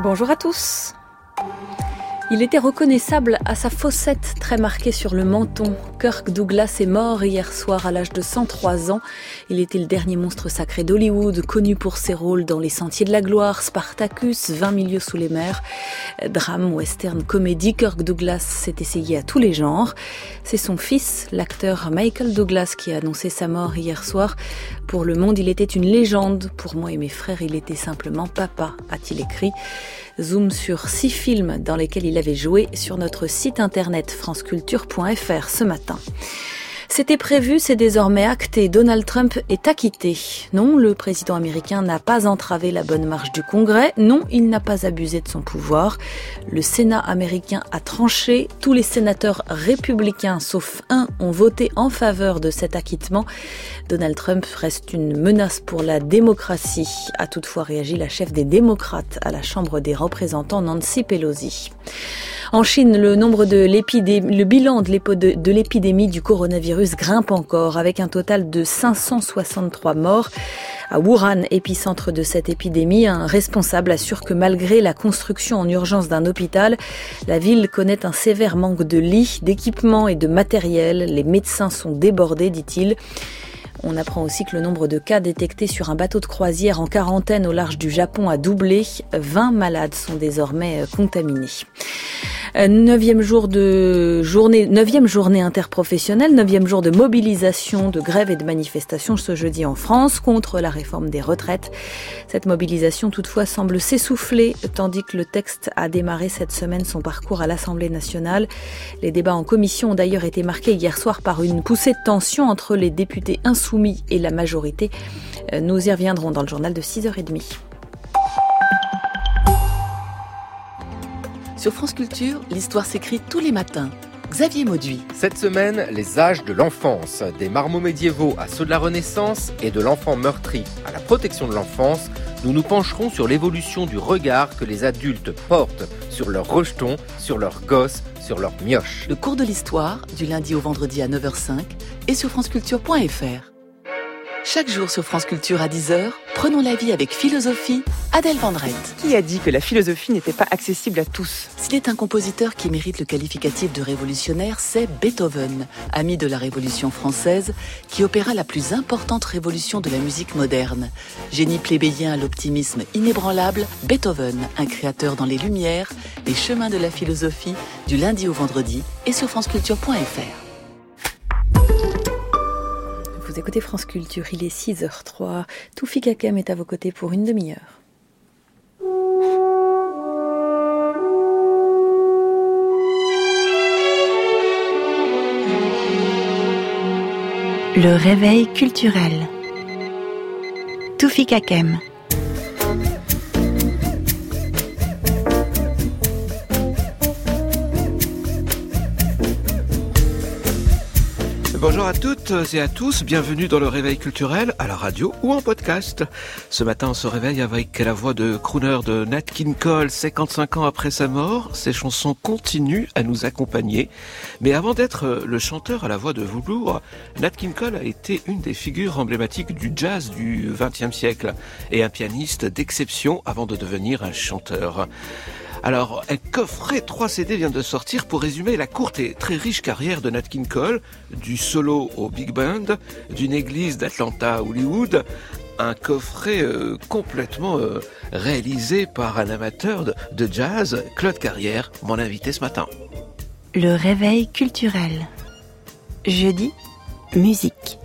Bonjour à tous. Il était reconnaissable à sa fossette très marquée sur le menton. Kirk Douglas est mort hier soir à l'âge de 103 ans. Il était le dernier monstre sacré d'Hollywood, connu pour ses rôles dans Les Sentiers de la Gloire, Spartacus, 20 milieux sous les mers. Drame, western, comédie, Kirk Douglas s'est essayé à tous les genres. C'est son fils, l'acteur Michael Douglas, qui a annoncé sa mort hier soir. Pour Le Monde, il était une légende. Pour moi et mes frères, il était simplement papa, a-t-il écrit. Zoom sur 6 films dans lesquels il avait joué sur notre site internet franceculture.fr ce matin. C'était prévu, c'est désormais acté. Donald Trump est acquitté. Non, le président américain n'a pas entravé la bonne marche du Congrès. Non, il n'a pas abusé de son pouvoir. Le Sénat américain a tranché. Tous les sénateurs républicains, sauf un, ont voté en faveur de cet acquittement. Donald Trump reste une menace pour la démocratie, a toutefois réagi la chef des démocrates à la Chambre des représentants, Nancy Pelosi. En Chine, le bilan de l'épidémie du coronavirus grimpe encore, avec un total de 563 morts. À Wuhan, épicentre de cette épidémie, un responsable assure que malgré la construction en urgence d'un hôpital, la ville connaît un sévère manque de lits, d'équipements et de matériel. Les médecins sont débordés, dit-il. On apprend aussi que le nombre de cas détectés sur un bateau de croisière en quarantaine au large du Japon a doublé. 20 malades sont désormais contaminés. 9e journée interprofessionnelle, 9e jour de mobilisation, de grève et de manifestation ce jeudi en France contre la réforme des retraites. Cette mobilisation toutefois semble s'essouffler tandis que le texte a démarré cette semaine son parcours à l'Assemblée nationale. Les débats en commission ont d'ailleurs été marqués hier soir par une poussée de tension entre les députés insoumis et la majorité. Nous y reviendrons dans le journal de 6h30. Sur France Culture, l'histoire s'écrit tous les matins. Xavier Mauduit. Cette semaine, les âges de l'enfance, des marmots médiévaux à ceux de la Renaissance et de l'enfant meurtri à la protection de l'enfance, nous nous pencherons sur l'évolution du regard que les adultes portent sur leurs rejetons, sur leurs gosses, sur leurs mioches. Le cours de l'histoire, du lundi au vendredi à 9h05 et sur franceculture.fr. Chaque jour sur France Culture à 10h, prenons la vie avec philosophie, Adèle Vendrette. Qui a dit que la philosophie n'était pas accessible à tous ? S'il est un compositeur qui mérite le qualificatif de révolutionnaire, c'est Beethoven, ami de la Révolution française, qui opéra la plus importante révolution de la musique moderne. Génie plébéien à l'optimisme inébranlable, Beethoven, un créateur dans les Lumières, les chemins de la philosophie, du lundi au vendredi et sur franceculture.fr. Vous écoutez France Culture, il est 6h03. Toufi Kakem est à vos côtés pour une demi-heure. Le réveil culturel. Toufi Kakem. Bonjour à toutes et à tous, bienvenue dans le Réveil culturel, à la radio ou en podcast. Ce matin, on se réveille avec la voix de crooner de Nat King Cole, 55 ans après sa mort. Ses chansons continuent à nous accompagner. Mais avant d'être le chanteur à la voix de velours, Nat King Cole a été une des figures emblématiques du jazz du XXe siècle et un pianiste d'exception avant de devenir un chanteur. Alors, un coffret 3 CD vient de sortir pour résumer la courte et très riche carrière de Nat King Cole, du solo au big band, d'une église d'Atlanta à Hollywood, un coffret complètement réalisé par un amateur de jazz, Claude Carrière, mon invité ce matin. Le réveil culturel. Jeudi, musique.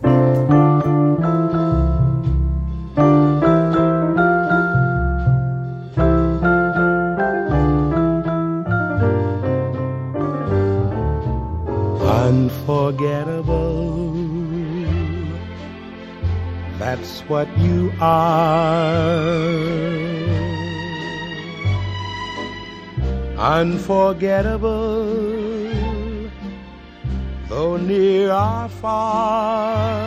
Unforgettable, that's what you are. Unforgettable, though near or far.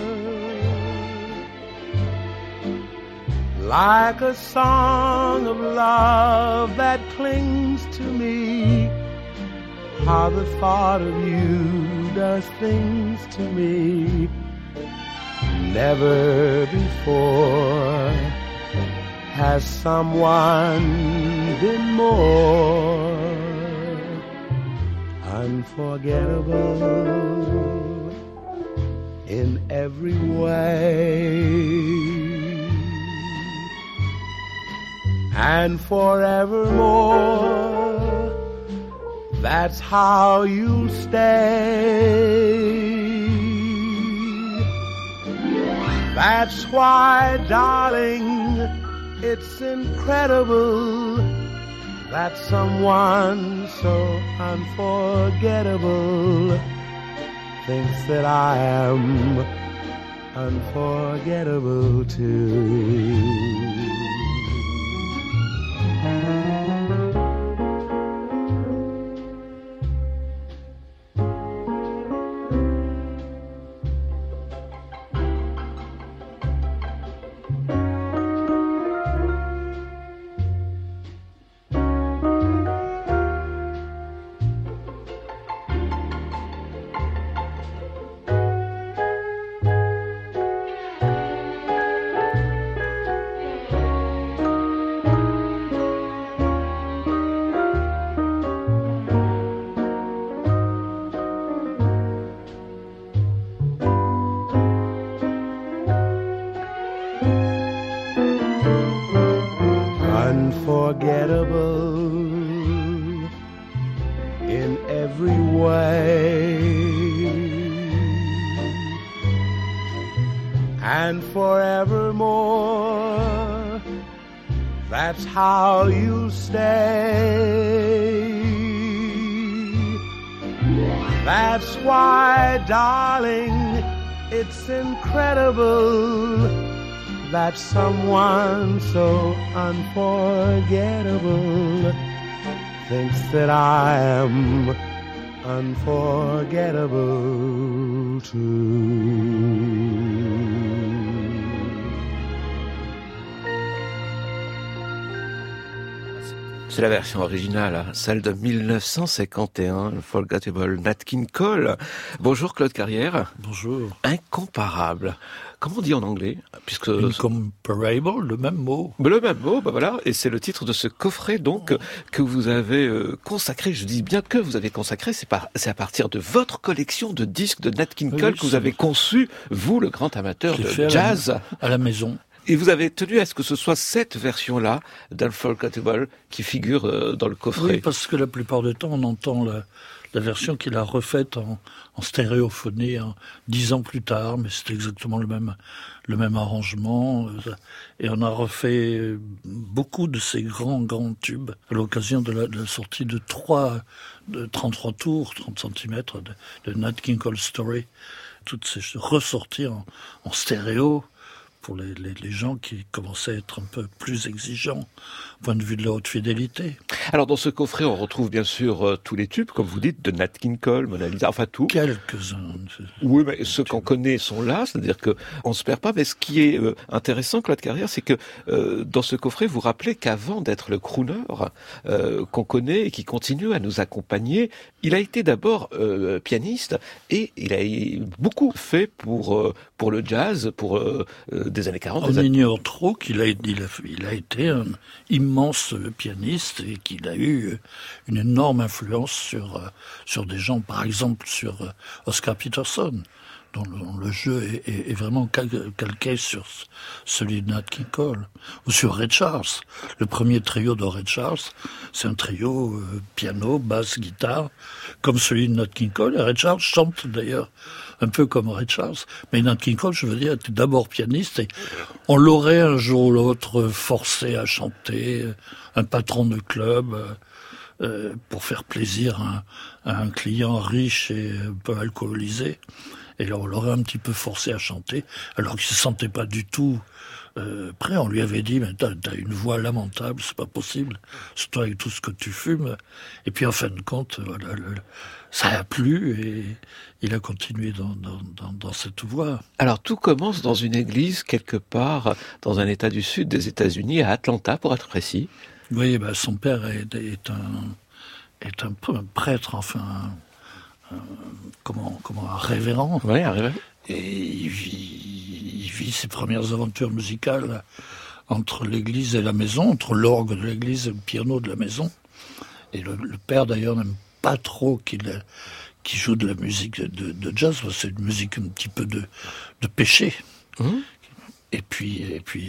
Like a song of love that clings to me, how the thought of you does things to me. Never before Has someone been more unforgettable in every way and forevermore? That's how you'll stay. That's why, darling, it's incredible that someone so unforgettable thinks that I am unforgettable too. Unforgettable in every way and forevermore. That's how you stay. That's why, darling, it's incredible that someone so unforgettable thinks that I am unforgettable too. C'est la version originale, hein, celle de 1951, Unforgettable, Nat King Cole. Bonjour Claude Carrière. Bonjour. Incomparable. Comment on dit en anglais? Puisque Incomparable, le même mot. Le même mot, bah voilà. Et c'est le titre de ce coffret, donc, que vous avez consacré. Je dis bien que vous avez consacré. C'est à partir de votre collection de disques de Nat King Cole que vous avez conçu, vous, le grand amateur de jazz. À la maison. Et vous avez tenu à ce que ce soit cette version-là d'Unforgettable qui figure dans le coffret. Oui, parce que la plupart du temps, on entend la version qu'il a refaite en stéréophonie 10 ans plus tard, mais c'était exactement le même arrangement. Et on a refait beaucoup de ces grands tubes à l'occasion de la sortie de 33 tours, 30 cm de Nat King Cole Story. Toutes ces ressorties en stéréo, pour les gens qui commençaient à être un peu plus exigeants au point de vue de la haute fidélité. Alors dans ce coffret, on retrouve bien sûr tous les tubes, comme vous dites, de Nat King Cole, Mona Lisa, enfin tout. Quelques-uns. Oui, mais ceux qu'on connaît sont là, c'est-à-dire que on se perd pas. Mais ce qui est intéressant, Claude Carrière, c'est que dans ce coffret, vous rappelez qu'avant d'être le crooner qu'on connaît et qui continue à nous accompagner, il a été d'abord pianiste et il a beaucoup fait pour le jazz, pour des années 40. On ignore trop qu'il a été un immense pianiste et qu'il a eu une énorme influence sur des gens, par exemple sur Oscar Peterson, dont le jeu est vraiment calqué sur celui de Nat King Cole, ou sur Ray Charles. Le premier trio de Ray Charles, c'est un trio piano, basse, guitare, comme celui de Nat King Cole. Et Ray Charles chante d'ailleurs un peu comme Ray Charles, mais Nat King Cole, je veux dire, était d'abord pianiste, et on l'aurait un jour ou l'autre forcé à chanter, un patron de club, pour faire plaisir à un client riche et un peu alcoolisé. Et là, on l'aurait un petit peu forcé à chanter, alors qu'il se sentait pas du tout prêt. On lui avait dit, mais t'as une voix lamentable, c'est pas possible, surtout avec tout ce que tu fumes. Et puis en fin de compte, voilà, ça a plu et il a continué dans cette voie. Alors tout commence dans une église quelque part dans un état du sud des États-Unis, à Atlanta pour être précis. Oui, ben son père est un prêtre, enfin un révérend. Oui, un révérend. Et il vit ses premières aventures musicales entre l'église et la maison, entre l'orgue de l'église et le piano de la maison. Et le père d'ailleurs n'aime pas trop qu'il joue de la musique de jazz, c'est une musique un petit peu de péché. Et puis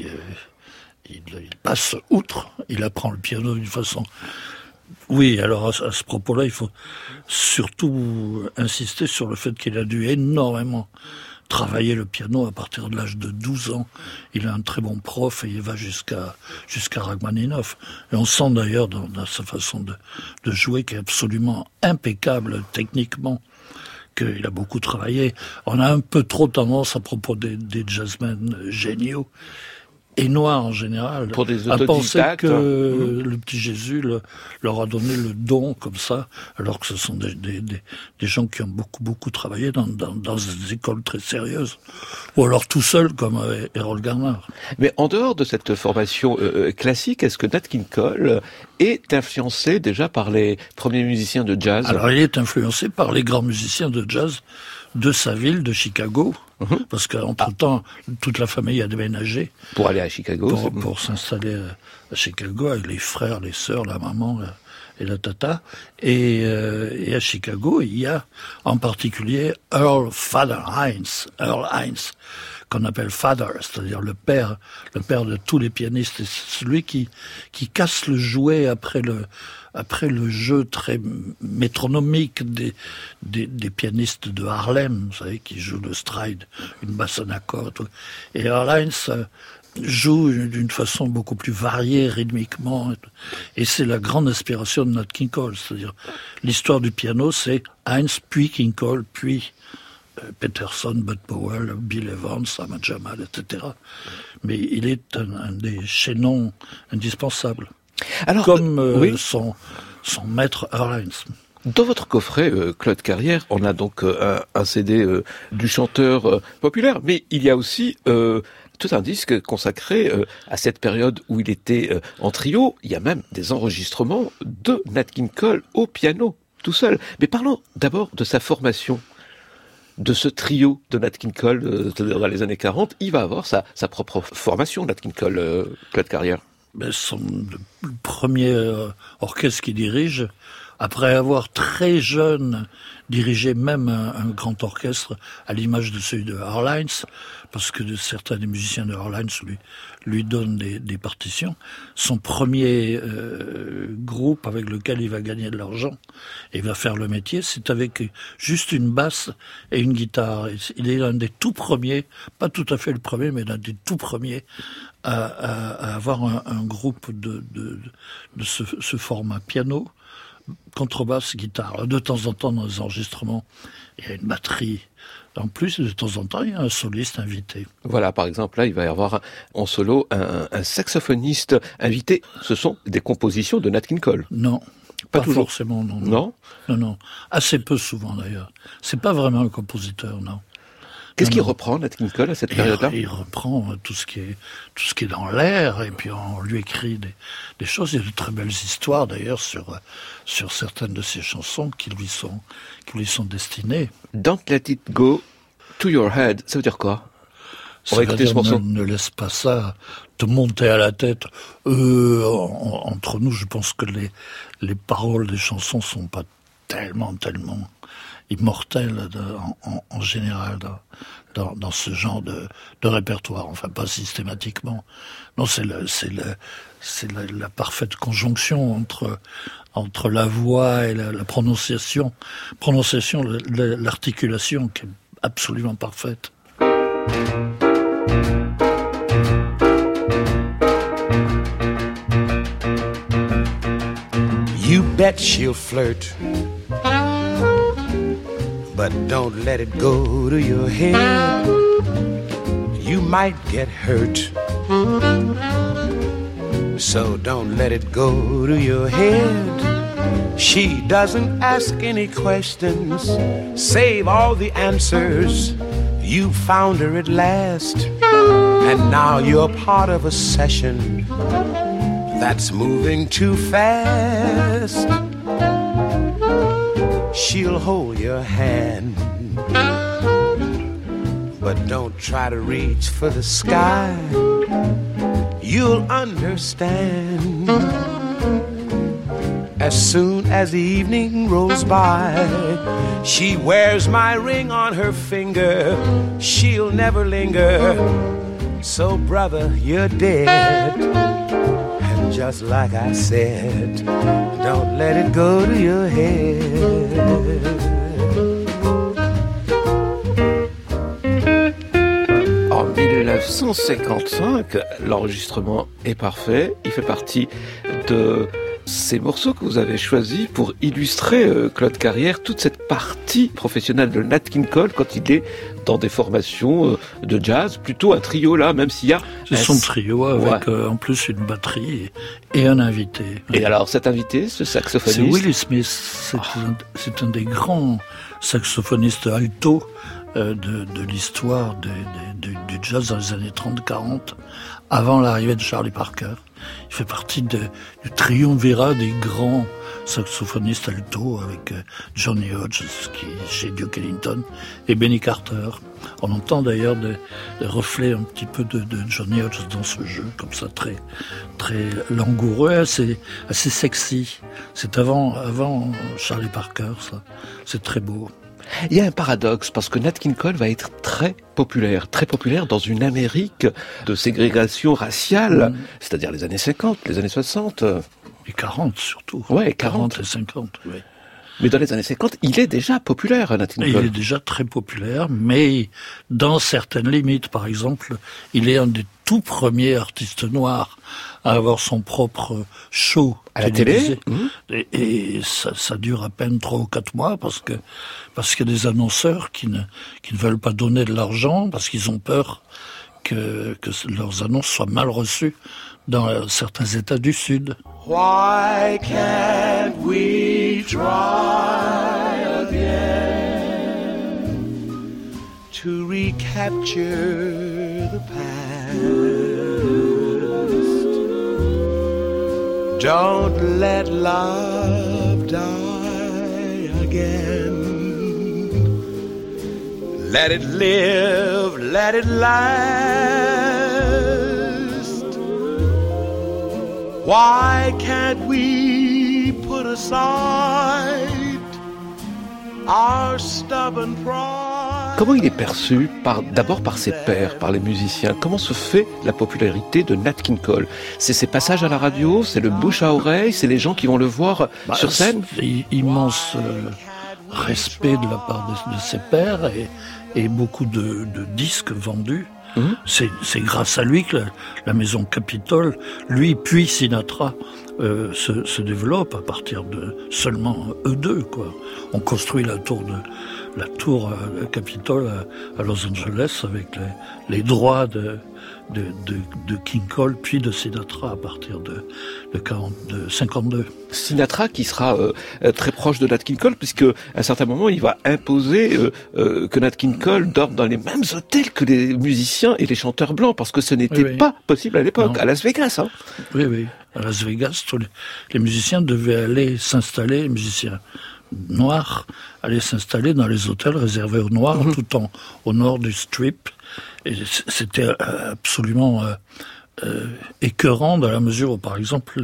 il passe outre, il apprend le piano d'une façon... Oui, alors à ce propos-là, il faut surtout insister sur le fait qu'il a dû énormément travailler le piano à partir de l'âge de 12 ans. Il a un très bon prof et il va jusqu'à Rachmaninoff. Et on sent d'ailleurs dans sa façon de jouer qui est absolument impeccable techniquement, qu'il a beaucoup travaillé. On a un peu trop tendance à propos des jazzmen géniaux et noirs en général, pour des à penser que hein. le petit Jésus leur a donné le don comme ça, alors que ce sont des gens qui ont beaucoup travaillé dans des écoles très sérieuses, ou alors tout seul comme Errol Garner. Mais en dehors de cette formation classique, est-ce que Nat King Cole est influencé déjà par les premiers musiciens de jazz? Alors il est influencé par les grands musiciens de jazz de sa ville, de Chicago, parce qu'entre-temps, toute la famille a déménagé. Pour aller à Chicago. Pour s'installer à Chicago avec les frères, les sœurs, la maman et la tata. Et à Chicago, il y a en particulier Earl Hines, qu'on appelle Father, c'est-à-dire le père de tous les pianistes. Et c'est celui qui casse le jouet après le jeu très métronomique des pianistes de Harlem, vous savez, qui jouent le stride, une basse en accord. Et Earl Hines joue d'une façon beaucoup plus variée rythmiquement. Et c'est la grande inspiration de Nat King Cole. C'est-à-dire, l'histoire du piano, c'est Hines, puis King Cole, puis Peterson, Bud Powell, Bill Evans, Ahmad Jamal, etc. Mais il est un des chaînons indispensables. Alors, comme son maître Earl Hines. Dans votre coffret, Claude Carrière, on a donc un CD du chanteur populaire, mais il y a aussi tout un disque consacré à cette période où il était en trio. Il y a même des enregistrements de Nat King Cole au piano, tout seul. Mais parlons d'abord de sa formation, de ce trio de Nat King Cole dans les années 40. Il va avoir sa propre formation, Nat King Cole, Claude Carrière. Le premier orchestre qu'il dirige, après avoir très jeune dirigé même un grand orchestre à l'image de celui de Earl Hines, parce que certains des musiciens de Earl Hines lui donnent des partitions. Son premier groupe avec lequel il va gagner de l'argent et il va faire le métier, c'est avec juste une basse et une guitare. Il est l'un des tout premiers, pas tout à fait le premier, mais l'un des tout premiers à avoir un groupe de ce format piano, contrebasse, guitare. De temps en temps, dans les enregistrements, il y a une batterie. En plus, de temps en temps, il y a un soliste invité. Voilà, par exemple, là, il va y avoir en solo un saxophoniste invité. Ce sont des compositions de Nat King Cole. Non, pas forcément, non. Non, assez peu souvent d'ailleurs. C'est pas vraiment un compositeur, non. Qu'est-ce qu'il reprend, Nat King Cole, à cette période-là ? Il reprend tout ce qui est dans l'air, et puis on lui écrit des choses. Il y a de très belles histoires, d'ailleurs, sur certaines de ses chansons qui lui sont destinées. Don't let it go to your head, ça veut dire quoi ? On va écouter ce morceau. Ne laisse pas ça te monter à la tête. Entre nous, je pense que les paroles des chansons sont pas tellement immortelle en général dans ce genre de répertoire, enfin pas systématiquement. Non, c'est la parfaite conjonction entre la voix et la prononciation, l'articulation qui est absolument parfaite. You bet she'll flirt, but don't let it go to your head. You might get hurt, so don't let it go to your head. She doesn't ask any questions, save all the answers. You found her at last, and now you're part of a session that's moving too fast. She'll hold your hand, but don't try to reach for the sky. you'll understand. As soon as the evening rolls by, she wears my ring on her finger. She'll never linger. So brother, you're dead. And just like I said, don't let it go to your head. En 1955, l'enregistrement est parfait. Il fait partie de ces morceaux que vous avez choisis pour illustrer, Claude Carrière, toute cette partie professionnelle de Nat King Cole quand il est dans des formations de jazz, plutôt un trio là, même s'il y a... C'est son trio avec en plus une batterie et un invité. Et alors cet invité, ce saxophoniste... C'est Willie Smith, c'est un des grands saxophonistes alto de l'histoire du jazz dans les années 30-40, avant l'arrivée de Charlie Parker. Il fait partie du triumvirat des grands saxophonistes alto avec Johnny Hodges qui est chez Duke Ellington et Benny Carter. On entend d'ailleurs des reflets un petit peu de Johnny Hodges dans ce jeu, comme ça, très très langoureux, assez sexy. C'est avant Charlie Parker, ça. C'est très beau. Il y a un paradoxe, parce que Nat King Cole va être très populaire dans une Amérique de ségrégation raciale, c'est-à-dire les années 50, les années 60. Et 40 surtout. Ouais, 40 et 50, oui. Mais dans les années 50, il est déjà populaire, Nat King Cole. Il est déjà très populaire, mais dans certaines limites. Par exemple, il est un des tout premiers artistes noirs à avoir son propre show à la télé. Et ça dure à peine 3 ou 4 mois parce qu'il y a des annonceurs qui ne veulent pas donner de l'argent parce qu'ils ont peur que leurs annonces soient mal reçues dans certains États du Sud. Why can't we try again to recapture the past? Don't let love die again. Let it live, let it last. Why can't we put aside our stubborn pride? Comment il est perçu d'abord par ses pairs, par les musiciens? Comment se fait la popularité de Nat King Cole? C'est ses passages à la radio, c'est le bouche à oreille, c'est les gens qui vont le voir sur scène? Immense respect de la part de ses pairs et beaucoup de disques vendus. C'est grâce à lui que la maison Capitol, lui puis Sinatra, se développe à partir de seulement eux deux, quoi. On construit la tour Capitol à Los Angeles avec les droits de King Cole puis de Sinatra à partir de 52. Sinatra qui sera très proche de Nat King Cole puisque à un certain moment il va imposer que Nat King Cole dorme dans les mêmes hôtels que les musiciens et les chanteurs blancs parce que ce n'était pas possible à l'époque, à Las Vegas. Hein. Oui. À Las Vegas, les musiciens devaient aller s'installer, les musiciens noirs allaient s'installer dans les hôtels réservés aux noirs tout au nord du Strip. Et c'était absolument écœurant dans la mesure où, par exemple,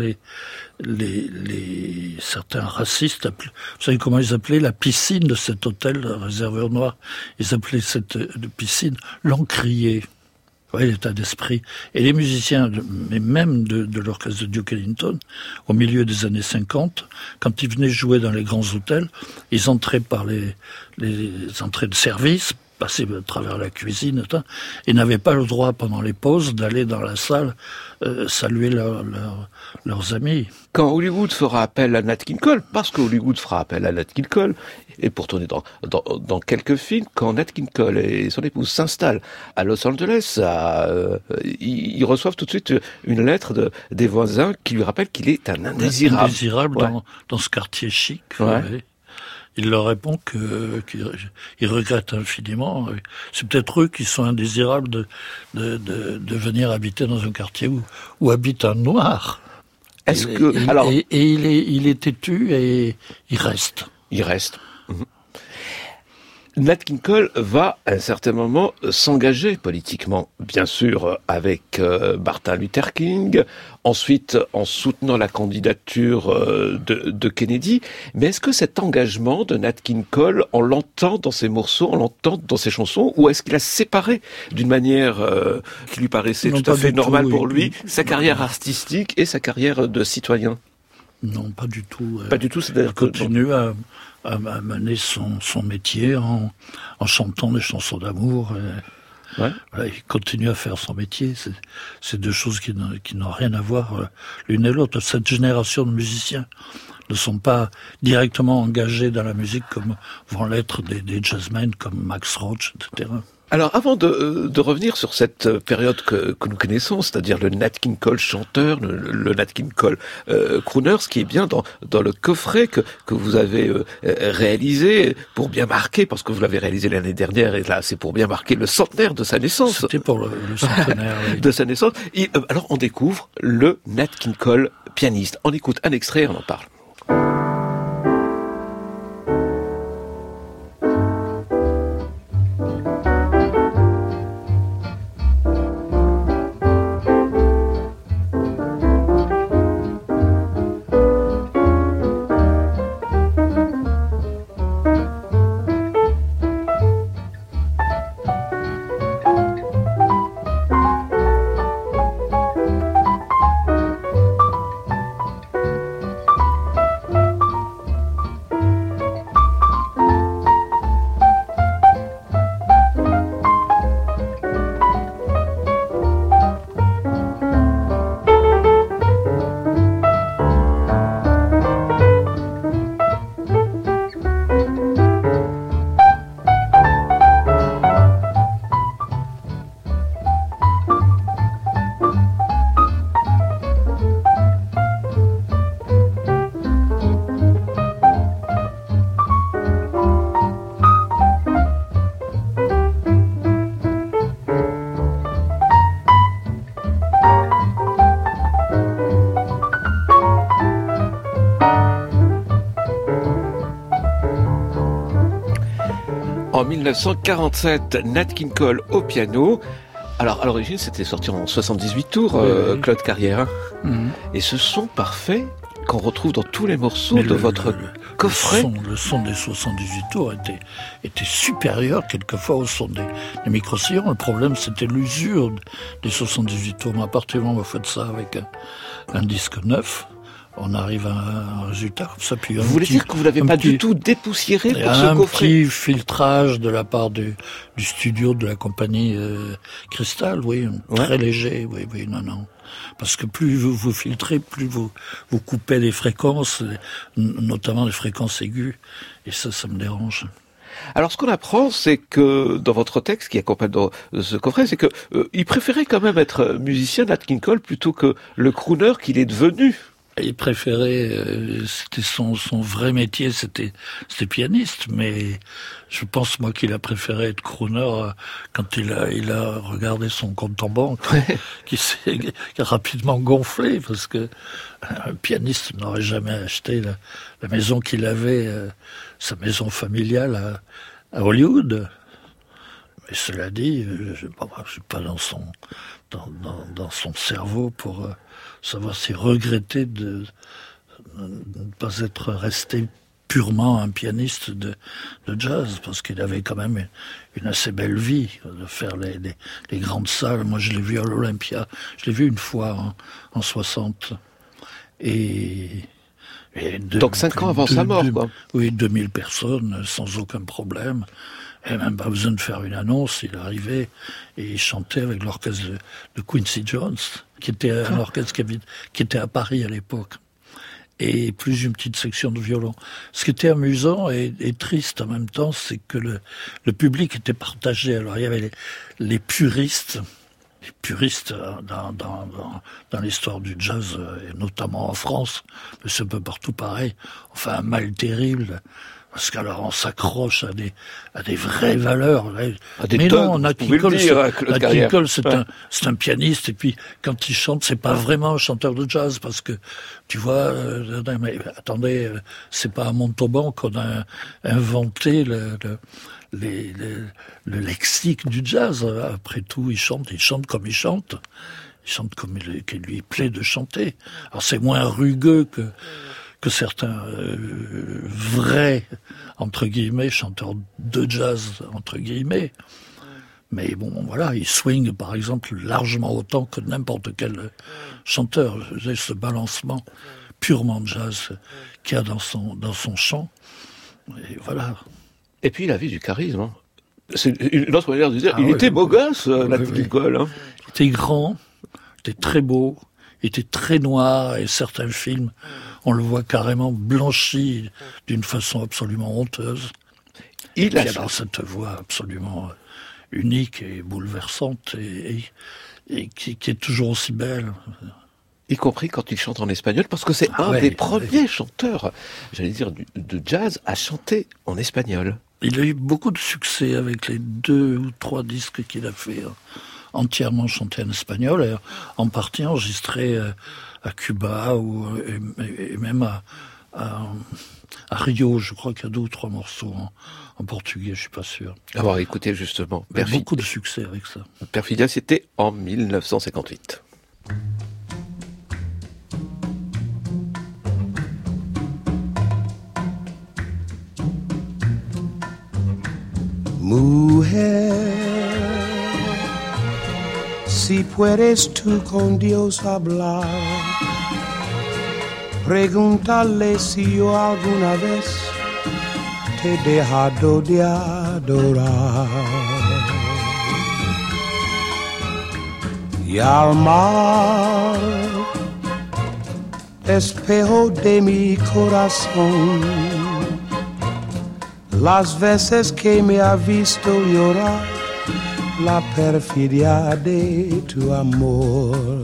certains racistes, vous savez comment ils appelaient la piscine de cet hôtel réservé aux noirs? Ils appelaient cette piscine l'encrier. Oui, l'état d'esprit. Et les musiciens, mais même de l'orchestre de Duke Ellington, au milieu des années 50, quand ils venaient jouer dans les grands hôtels, ils entraient par les entrées de service, passaient à travers la cuisine, et n'avaient pas le droit, pendant les pauses, d'aller dans la salle saluer leurs amis. Quand Hollywood fera appel à Nat King Cole, parce que Hollywood fera appel à Nat King Cole, et pour tourner dans quelques films, quand Nat King Cole et son épouse s'installent à Los Angeles, ils reçoivent tout de suite une lettre des voisins qui lui rappellent qu'il est un indésirable. Indésirable dans ce quartier chic. Ouais. Il leur répond qu'il regrette infiniment. C'est peut-être eux qui sont indésirables de venir habiter dans un quartier où habite un noir. Il est têtu et il reste. Il reste. Nat King Cole va à un certain moment s'engager politiquement, bien sûr avec Martin Luther King, ensuite en soutenant la candidature de Kennedy. Mais est-ce que cet engagement de Nat King Cole, on l'entend dans ses morceaux, on l'entend dans ses chansons, ou est-ce qu'il a séparé d'une manière qui lui paraissait tout à fait normale pour lui sa carrière artistique et sa carrière de citoyen? Non, pas du tout. Pas du tout, c'est-à-dire il continue à mener son métier en chantant des chansons d'amour. Ouais. Voilà, il continue à faire son métier. C'est deux choses qui n'ont rien à voir l'une et l'autre. Cette génération de musiciens ne sont pas directement engagés dans la musique comme vont l'être des jazzmen comme Max Roach, etc. Alors, avant de revenir sur cette période que nous connaissons, c'est-à-dire le Nat King Cole chanteur, le Nat King Cole crooner, ce qui est bien dans le coffret que vous avez réalisé pour bien marquer, parce que vous l'avez réalisé l'année dernière, et là, c'est pour bien marquer le centenaire de sa naissance. C'était pour le centenaire, oui. De sa naissance. Et, alors, on découvre le Nat King Cole pianiste. On écoute un extrait et on en parle. En 1947, Nat King Cole au piano. Alors, à l'origine, c'était sorti en 78 tours, Claude Carrière. Mm-hmm. Et ce son parfait qu'on retrouve dans tous les morceaux de votre coffret. Le son des 78 tours était supérieur quelquefois au son des micro-sillons. Le problème, c'était l'usure des 78 tours. Mais à partir du moment où vous faites ça avec un disque neuf, on arrive à un résultat comme ça. Puis vous voulez dire que vous n'avez pas du tout dépoussiéré pour ce coffret? Un petit filtrage de la part du studio de la compagnie Crystal, oui, très léger, oui, non. Parce que plus vous filtrez, plus vous coupez les fréquences, notamment les fréquences aiguës, et ça me dérange. Alors, ce qu'on apprend, c'est que dans votre texte qui accompagne ce coffret, c'est que il préférait quand même être musicien, Nat King Cole, plutôt que le crooner qu'il est devenu. Il préférait, c'était son vrai métier, c'était pianiste, mais je pense moi qu'il a préféré être crooner quand il a regardé son compte en banque, qui a rapidement gonflé, parce que un pianiste n'aurait jamais acheté la maison qu'il avait, sa maison familiale à Hollywood. Mais cela dit, je suis pas dans son cerveau pour savoir si regretter de ne pas être resté purement un pianiste de jazz, parce qu'il avait quand même une assez belle vie, de faire les grandes salles. Moi, je l'ai vu à l'Olympia, je l'ai vu une fois en 60. Donc 5 ans avant sa mort, quoi. Oui, 2000 personnes, sans aucun problème. Et même pas besoin de faire une annonce, il arrivait et il chantait avec l'orchestre de Quincy Jones, qui était un orchestre qui était à Paris à l'époque, et plus une petite section de violon. Ce qui était amusant et triste en même temps, c'est que le public était partagé. Alors il y avait les puristes dans l'histoire du jazz, et notamment en France, mais c'est un peu partout pareil, enfin un mal terrible. Parce qu'alors on s'accroche à des vraies valeurs. Mais non, Nat King Cole, c'est un pianiste, et puis quand il chante, c'est pas vraiment un chanteur de jazz, parce que tu vois, mais attendez, c'est pas à Montauban qu'on a inventé le lexique du jazz. Après tout, il chante comme il chante. Il chante comme il lui plaît de chanter. Alors c'est moins rugueux que certains vrais, entre guillemets, chanteurs de jazz, entre guillemets. Mais bon, voilà, il swing, par exemple, largement autant que n'importe quel chanteur. J'ai ce balancement purement jazz qu'il y a dans son chant. Et voilà. Et puis, il avait du charisme. Hein. C'est une autre manière de dire. Il était beau gosse, Nat King Cole. Hein. Il était grand, il était très beau, il était très noir, et certains films, on le voit carrément blanchi d'une façon absolument honteuse. Il a dans cette voix absolument unique et bouleversante et qui est toujours aussi belle. Y compris quand il chante en espagnol, parce que c'est un des premiers chanteurs, j'allais dire, de jazz à chanter en espagnol. Il a eu beaucoup de succès avec les 2 ou 3 disques qu'il a fait, entièrement chantés en espagnol, et en partie enregistrés à Cuba et même à Rio. Je crois qu'il y a 2 ou 3 morceaux en portugais, je suis pas sûr. Alors écoutez justement, il y a beaucoup de succès avec ça. Perfidia, c'était en 1958. Mujer, si puedes tú con Dios hablar, pregúntale si yo alguna vez te he dejado de adorar. Y al mar, espejo de mi corazón, las veces que me ha visto llorar, la perfidia de tu amor.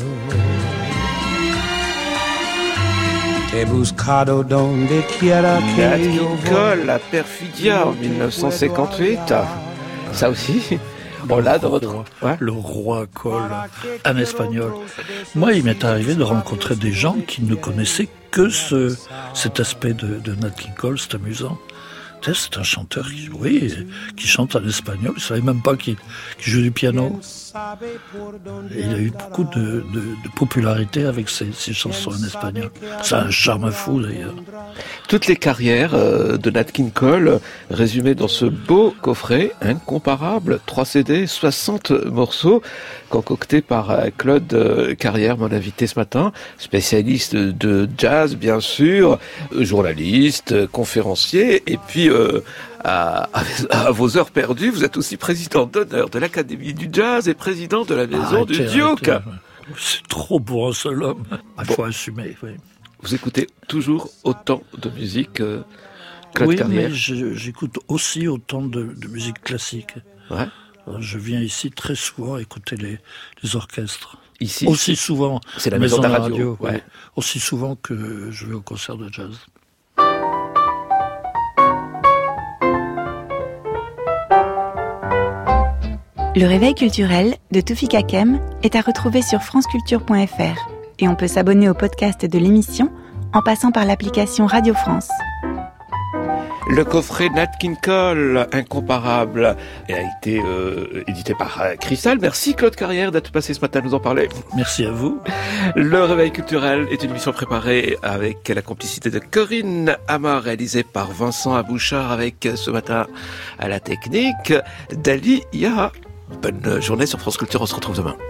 Te he buscado donde quiera que yo voy. La perfidia en 1958. Ça aussi, on l'a dans votre... Le roi Cole en espagnol. Moi, il m'est arrivé de rencontrer des gens qui ne connaissaient que cet aspect de Nat King Cole, c'est amusant. C'est un chanteur qui chante en espagnol. Je ne savais même pas qu'il joue du piano. Et il a eu beaucoup de popularité avec ses chansons en espagnol. C'est un charme fou d'ailleurs. Toutes les carrières de Nat King Cole résumées dans ce beau coffret incomparable, 3 CD, 60 morceaux, concoctés par Claude Carrière, mon invité ce matin, spécialiste de jazz bien sûr, journaliste, conférencier, et puis à vos heures perdues, vous êtes aussi président d'honneur de l'Académie du Jazz et président de la Maison du Duke. C'est trop pour un seul homme. Il faut assumer, oui. Vous écoutez toujours autant de musique, Claude Carrière? Oui, mais j'écoute aussi autant de musique classique. Ouais. Je viens ici très souvent écouter les orchestres. Ici, aussi souvent, c'est la maison de la radio. Ouais. Oui. Aussi souvent que je vais au concert de jazz. Le réveil culturel de Toufik Hakem est à retrouver sur franceculture.fr et on peut s'abonner au podcast de l'émission en passant par l'application Radio France. Le coffret Nat King Cole, incomparable, a été édité par Cristal. Merci Claude Carrière d'être passé ce matin à nous en parler. Merci à vous. Le réveil culturel est une émission préparée avec la complicité de Corinne Amar, réalisée par Vincent Abouchard, avec ce matin à la technique Dali Yaha. Bonne journée sur France Culture, on se retrouve demain.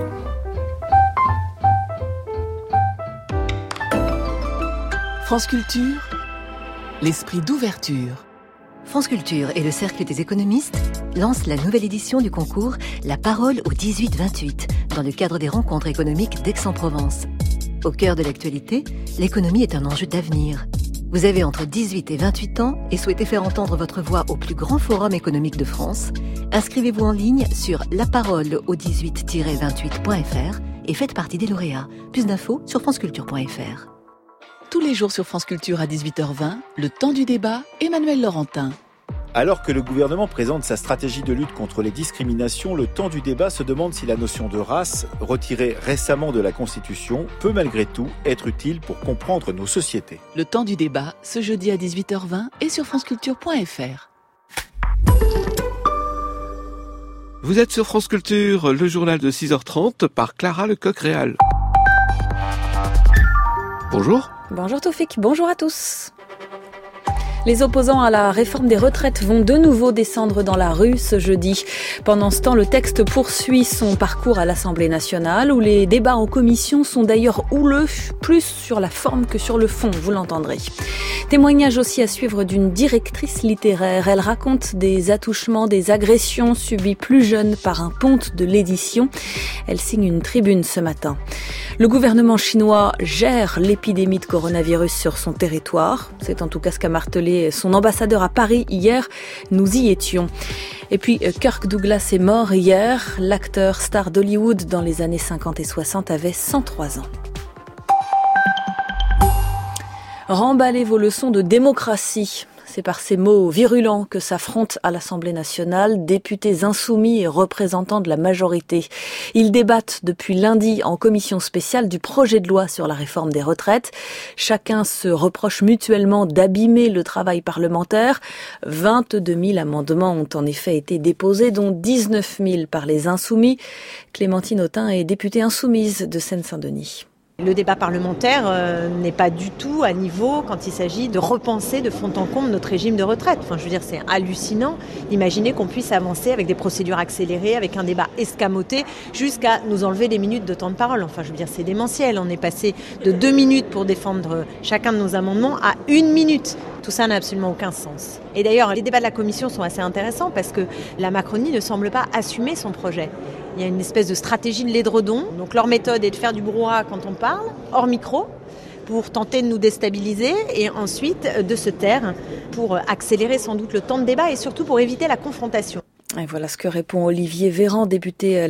France Culture, l'esprit d'ouverture. France Culture et le Cercle des économistes lancent la nouvelle édition du concours La Parole au 18-28 dans le cadre des rencontres économiques d'Aix-en-Provence. Au cœur de l'actualité, l'économie est un enjeu d'avenir. Vous avez entre 18 et 28 ans et souhaitez faire entendre votre voix au plus grand forum économique de France? Inscrivez-vous en ligne sur laparole-au-18-28.fr et faites partie des lauréats. Plus d'infos sur franceculture.fr. Tous les jours sur France Culture à 18h20, le temps du débat, Emmanuel Laurentin. Alors que le gouvernement présente sa stratégie de lutte contre les discriminations, le temps du débat se demande si la notion de race, retirée récemment de la Constitution, peut malgré tout être utile pour comprendre nos sociétés. Le temps du débat, ce jeudi à 18h20 et sur franceculture.fr. Vous êtes sur France Culture, le journal de 6h30 par Clara Lecoq-Réal. Bonjour. Bonjour Toufik, bonjour à tous. Les opposants à la réforme des retraites vont de nouveau descendre dans la rue ce jeudi. Pendant ce temps, le texte poursuit son parcours à l'Assemblée nationale, où les débats en commission sont d'ailleurs houleux, plus sur la forme que sur le fond, vous l'entendrez. Témoignage aussi à suivre d'une directrice littéraire. Elle raconte des attouchements, des agressions subies plus jeune par un ponte de l'édition. Elle signe une tribune ce matin. Le gouvernement chinois gère l'épidémie de coronavirus sur son territoire. C'est en tout cas ce qu'a martelé son ambassadeur à Paris hier. Nous y étions. Et puis Kirk Douglas est mort hier. L'acteur star d'Hollywood dans les années 50 et 60 avait 103 ans. Remballez vos leçons de démocratie. C'est par ces mots virulents que s'affrontent à l'Assemblée nationale députés insoumis et représentants de la majorité. Ils débattent depuis lundi en commission spéciale du projet de loi sur la réforme des retraites. Chacun se reproche mutuellement d'abîmer le travail parlementaire. 22 000 amendements ont en effet été déposés, dont 19 000 par les insoumis. Clémentine Autain est députée insoumise de Seine-Saint-Denis. Le débat parlementaire n'est pas du tout à niveau quand il s'agit de repenser de fond en comble notre régime de retraite. Enfin, je veux dire, c'est hallucinant d'imaginer qu'on puisse avancer avec des procédures accélérées, avec un débat escamoté, jusqu'à nous enlever des minutes de temps de parole. Enfin, je veux dire, c'est démentiel. On est passé de 2 minutes pour défendre chacun de nos amendements à 1 minute. Tout ça n'a absolument aucun sens. Et d'ailleurs, les débats de la commission sont assez intéressants parce que la Macronie ne semble pas assumer son projet. Il y a une espèce de stratégie de l'édredon. Donc leur méthode est de faire du brouhaha quand on parle, hors micro, pour tenter de nous déstabiliser et ensuite de se taire pour accélérer sans doute le temps de débat et surtout pour éviter la confrontation. Et voilà ce que répond Olivier Véran, député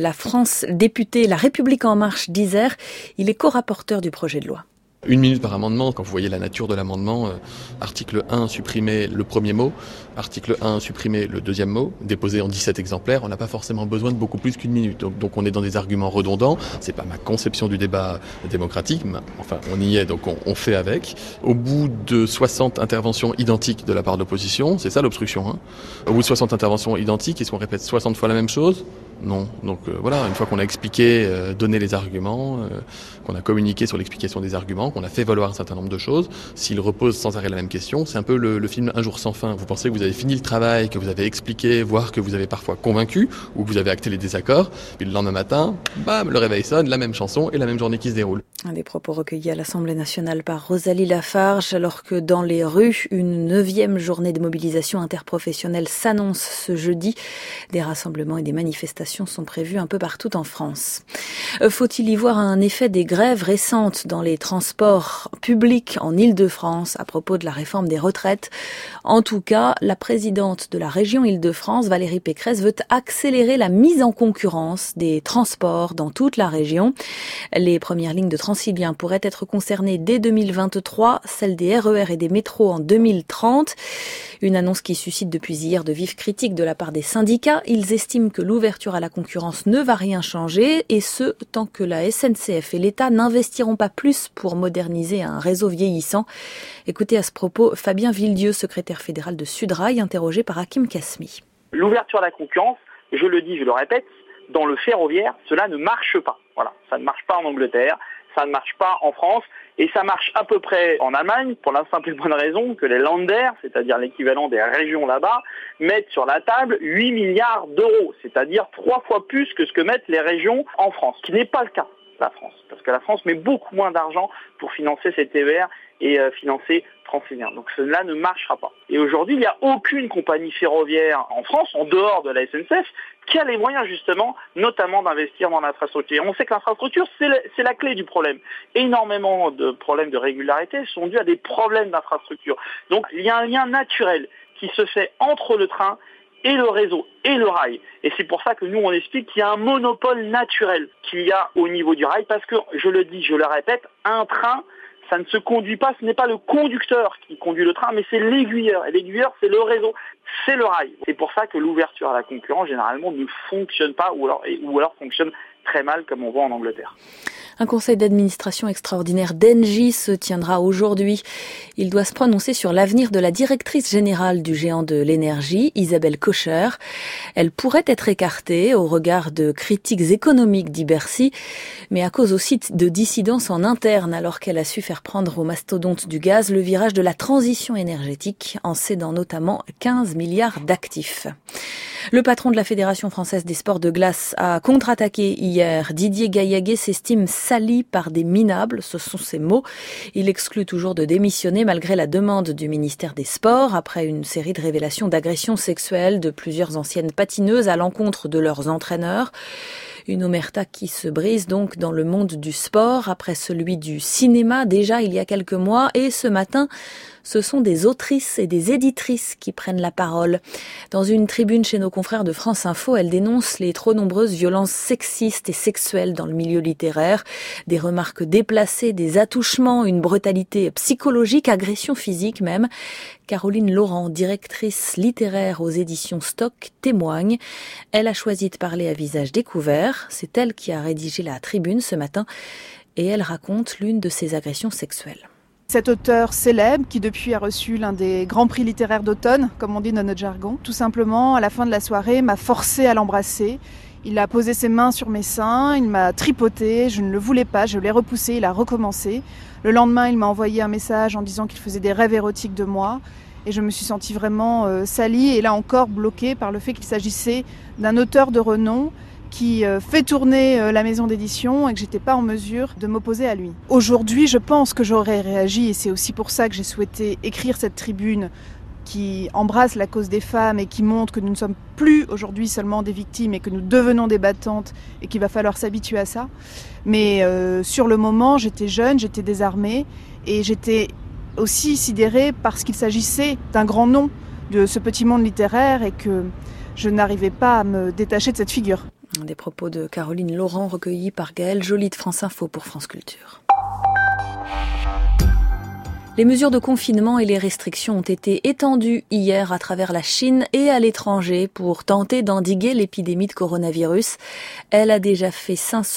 La République En Marche d'Isère. Il est co-rapporteur du projet de loi. 1 minute par amendement, quand vous voyez la nature de l'amendement, article 1, supprimer le premier mot, article 1, supprimer le deuxième mot, déposé en 17 exemplaires, on n'a pas forcément besoin de beaucoup plus qu'1 minute. Donc on est dans des arguments redondants, c'est pas ma conception du débat démocratique, mais enfin on y est, donc on fait avec. Au bout de 60 interventions identiques de la part de l'opposition, c'est ça l'obstruction, hein. Au bout de 60 interventions identiques, est-ce qu'on répète 60 fois la même chose ? Non. Donc voilà, une fois qu'on a expliqué, donné les arguments, qu'on a communiqué sur l'explication des arguments, qu'on a fait valoir un certain nombre de choses, s'il repose sans arrêt la même question, c'est un peu le film Un jour sans fin. Vous pensez que vous avez fini le travail, que vous avez expliqué, voire que vous avez parfois convaincu, ou que vous avez acté les désaccords, puis le lendemain matin, bam, le réveil sonne, la même chanson et la même journée qui se déroule. Des propos recueillis à l'Assemblée nationale par Rosalie Lafarge, alors que dans les rues, une 9e journée de mobilisation interprofessionnelle s'annonce ce jeudi. Des rassemblements et des manifestations sont prévus un peu partout en France. Faut-il y voir un effet des grèves récentes dans les transports publics en Île-de-France à propos de la réforme des retraites? En tout cas, la présidente de la région Île-de-France, Valérie Pécresse, veut accélérer la mise en concurrence des transports dans toute la région. Les premières lignes de Transilien pourraient être concernées dès 2023, celles des RER et des métros en 2030. Une annonce qui suscite depuis hier de vives critiques de la part des syndicats. Ils estiment que l'ouverture à la concurrence ne va rien changer, et ce, tant que la SNCF et l'État n'investiront pas plus pour moderniser un réseau vieillissant. Écoutez à ce propos Fabien Villedieu, secrétaire fédéral de Sudrail, interrogé par Hakim Kasmi. L'ouverture à la concurrence, je le dis, je le répète, dans le ferroviaire, cela ne marche pas. Voilà, ça ne marche pas en Angleterre, ça ne marche pas en France, et ça marche à peu près en Allemagne, pour la simple et bonne raison que les Länder, c'est-à-dire l'équivalent des régions là-bas, mettent sur la table 8 milliards d'euros, c'est-à-dire 3 fois plus que ce que mettent les régions en France, ce qui n'est pas le cas de la France, parce que la France met beaucoup moins d'argent pour financer ces TER et financer Transilien. Donc cela ne marchera pas. Et aujourd'hui, il n'y a aucune compagnie ferroviaire en France, en dehors de la SNCF, qui a les moyens justement, notamment d'investir dans l'infrastructure. On sait que l'infrastructure, c'est la clé du problème. Énormément de problèmes de régularité sont dus à des problèmes d'infrastructure. Donc il y a un lien naturel qui se fait entre le train et le réseau et le rail. Et c'est pour ça que nous, on explique qu'il y a un monopole naturel qu'il y a au niveau du rail, parce que, je le dis, je le répète, un train, ça ne se conduit pas, ce n'est pas le conducteur qui conduit le train, mais c'est l'aiguilleur. Et l'aiguilleur, c'est le réseau. c'est le rail. C'est pour ça que l'ouverture à la concurrence, généralement, ne fonctionne pas ou alors fonctionne très mal, comme on voit en Angleterre. Un conseil d'administration extraordinaire d'Engie se tiendra aujourd'hui. Il doit se prononcer sur l'avenir de la directrice générale du géant de l'énergie, Isabelle Kocher. Elle pourrait être écartée au regard de critiques économiques, dit Bercy, mais à cause aussi de dissidences en interne, alors qu'elle a su faire prendre au mastodonte du gaz le virage de la transition énergétique, en cédant notamment 15 milliards d'actifs. Le patron de la Fédération française des sports de glace a contre-attaqué hier. Didier Gaillaguet s'estime sali par des minables, ce sont ses mots. Il exclut toujours de démissionner malgré la demande du ministère des Sports après une série de révélations d'agressions sexuelles de plusieurs anciennes patineuses à l'encontre de leurs entraîneurs. Une omerta qui se brise donc dans le monde du sport après celui du cinéma déjà il y a quelques mois et ce matin, ce sont des autrices et des éditrices qui prennent la parole. Dans une tribune chez nos confrères de France Info, elles dénoncent les trop nombreuses violences sexistes et sexuelles dans le milieu littéraire, des remarques déplacées, des attouchements, une brutalité psychologique, agression physique même. Caroline Laurent, directrice littéraire aux éditions Stock, témoigne. Elle a choisi de parler à visage découvert. C'est elle qui a rédigé la tribune ce matin et elle raconte l'une de ses agressions sexuelles. Cet auteur célèbre, qui depuis a reçu l'un des grands prix littéraires d'automne, comme on dit dans notre jargon, tout simplement, à la fin de la soirée, m'a forcé à l'embrasser. Il a posé ses mains sur mes seins, il m'a tripoté, je ne le voulais pas, je l'ai repoussé, il a recommencé. Le lendemain, il m'a envoyé un message en disant qu'il faisait des rêves érotiques de moi. Et je me suis sentie vraiment salie et là encore bloquée par le fait qu'il s'agissait d'un auteur de renom qui fait tourner la maison d'édition et que j'étais pas en mesure de m'opposer à lui. Aujourd'hui, je pense que j'aurais réagi et c'est aussi pour ça que j'ai souhaité écrire cette tribune qui embrasse la cause des femmes et qui montre que nous ne sommes plus aujourd'hui seulement des victimes et que nous devenons des battantes et qu'il va falloir s'habituer à ça. Mais sur le moment, j'étais jeune, j'étais désarmée et j'étais aussi sidérée parce qu'il s'agissait d'un grand nom de ce petit monde littéraire et que je n'arrivais pas à me détacher de cette figure. Des propos de Caroline Laurent recueillis par Gaëlle Joly de France Info pour France Culture. Les mesures de confinement et les restrictions ont été étendues hier à travers la Chine et à l'étranger pour tenter d'endiguer l'épidémie de coronavirus. Elle a déjà fait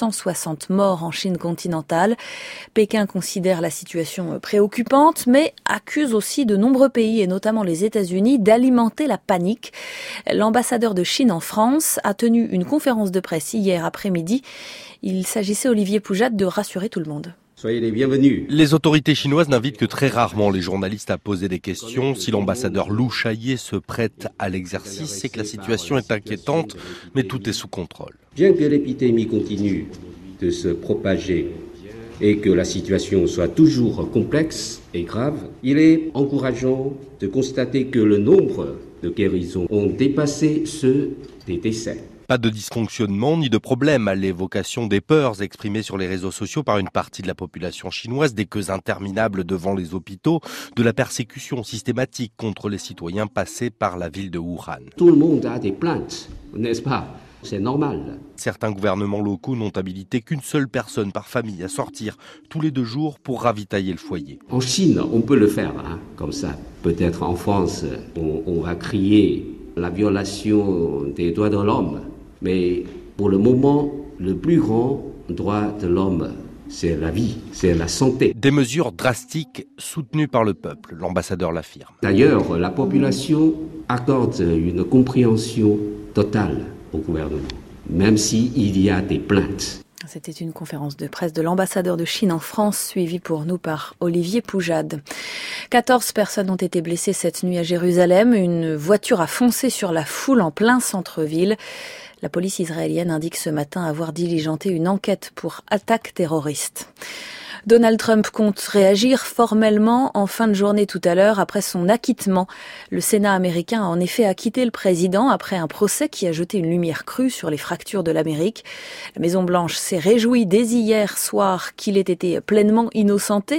560 morts en Chine continentale. Pékin considère la situation préoccupante, mais accuse aussi de nombreux pays, et notamment les États-Unis, d'alimenter la panique. L'ambassadeur de Chine en France a tenu une conférence de presse hier après-midi. Il s'agissait, Olivier Poujade, de rassurer tout le monde. Soyez les bienvenus. Les autorités chinoises n'invitent que très rarement les journalistes à poser des questions. Si l'ambassadeur Lu Shaye se prête à l'exercice, c'est que la situation est inquiétante, mais tout est sous contrôle. Bien que l'épidémie continue de se propager et que la situation soit toujours complexe et grave, il est encourageant de constater que le nombre de guérisons ont dépassé ceux des décès. Pas de dysfonctionnement ni de problème à l'évocation des peurs exprimées sur les réseaux sociaux par une partie de la population chinoise, des queues interminables devant les hôpitaux, de la persécution systématique contre les citoyens passés par la ville de Wuhan. Tout le monde a des plaintes, n'est-ce pas ? C'est normal. Certains gouvernements locaux n'ont habilité qu'une seule personne par famille à sortir tous les 2 jours pour ravitailler le foyer. En Chine, on peut le faire, comme ça. Peut-être en France, on va crier la violation des droits de l'homme. Mais pour le moment, le plus grand droit de l'homme, c'est la vie, c'est la santé. Des mesures drastiques soutenues par le peuple, l'ambassadeur l'affirme. D'ailleurs, la population accorde une compréhension totale au gouvernement, même s'il y a des plaintes. C'était une conférence de presse de l'ambassadeur de Chine en France, suivie pour nous par Olivier Poujade. 14 personnes ont été blessées cette nuit à Jérusalem. Une voiture a foncé sur la foule en plein centre-ville. La police israélienne indique ce matin avoir diligenté une enquête pour attaque terroriste. Donald Trump compte réagir formellement en fin de journée tout à l'heure après son acquittement. Le Sénat américain a en effet acquitté le président après un procès qui a jeté une lumière crue sur les fractures de l'Amérique. La Maison-Blanche s'est réjouie dès hier soir qu'il ait été pleinement innocenté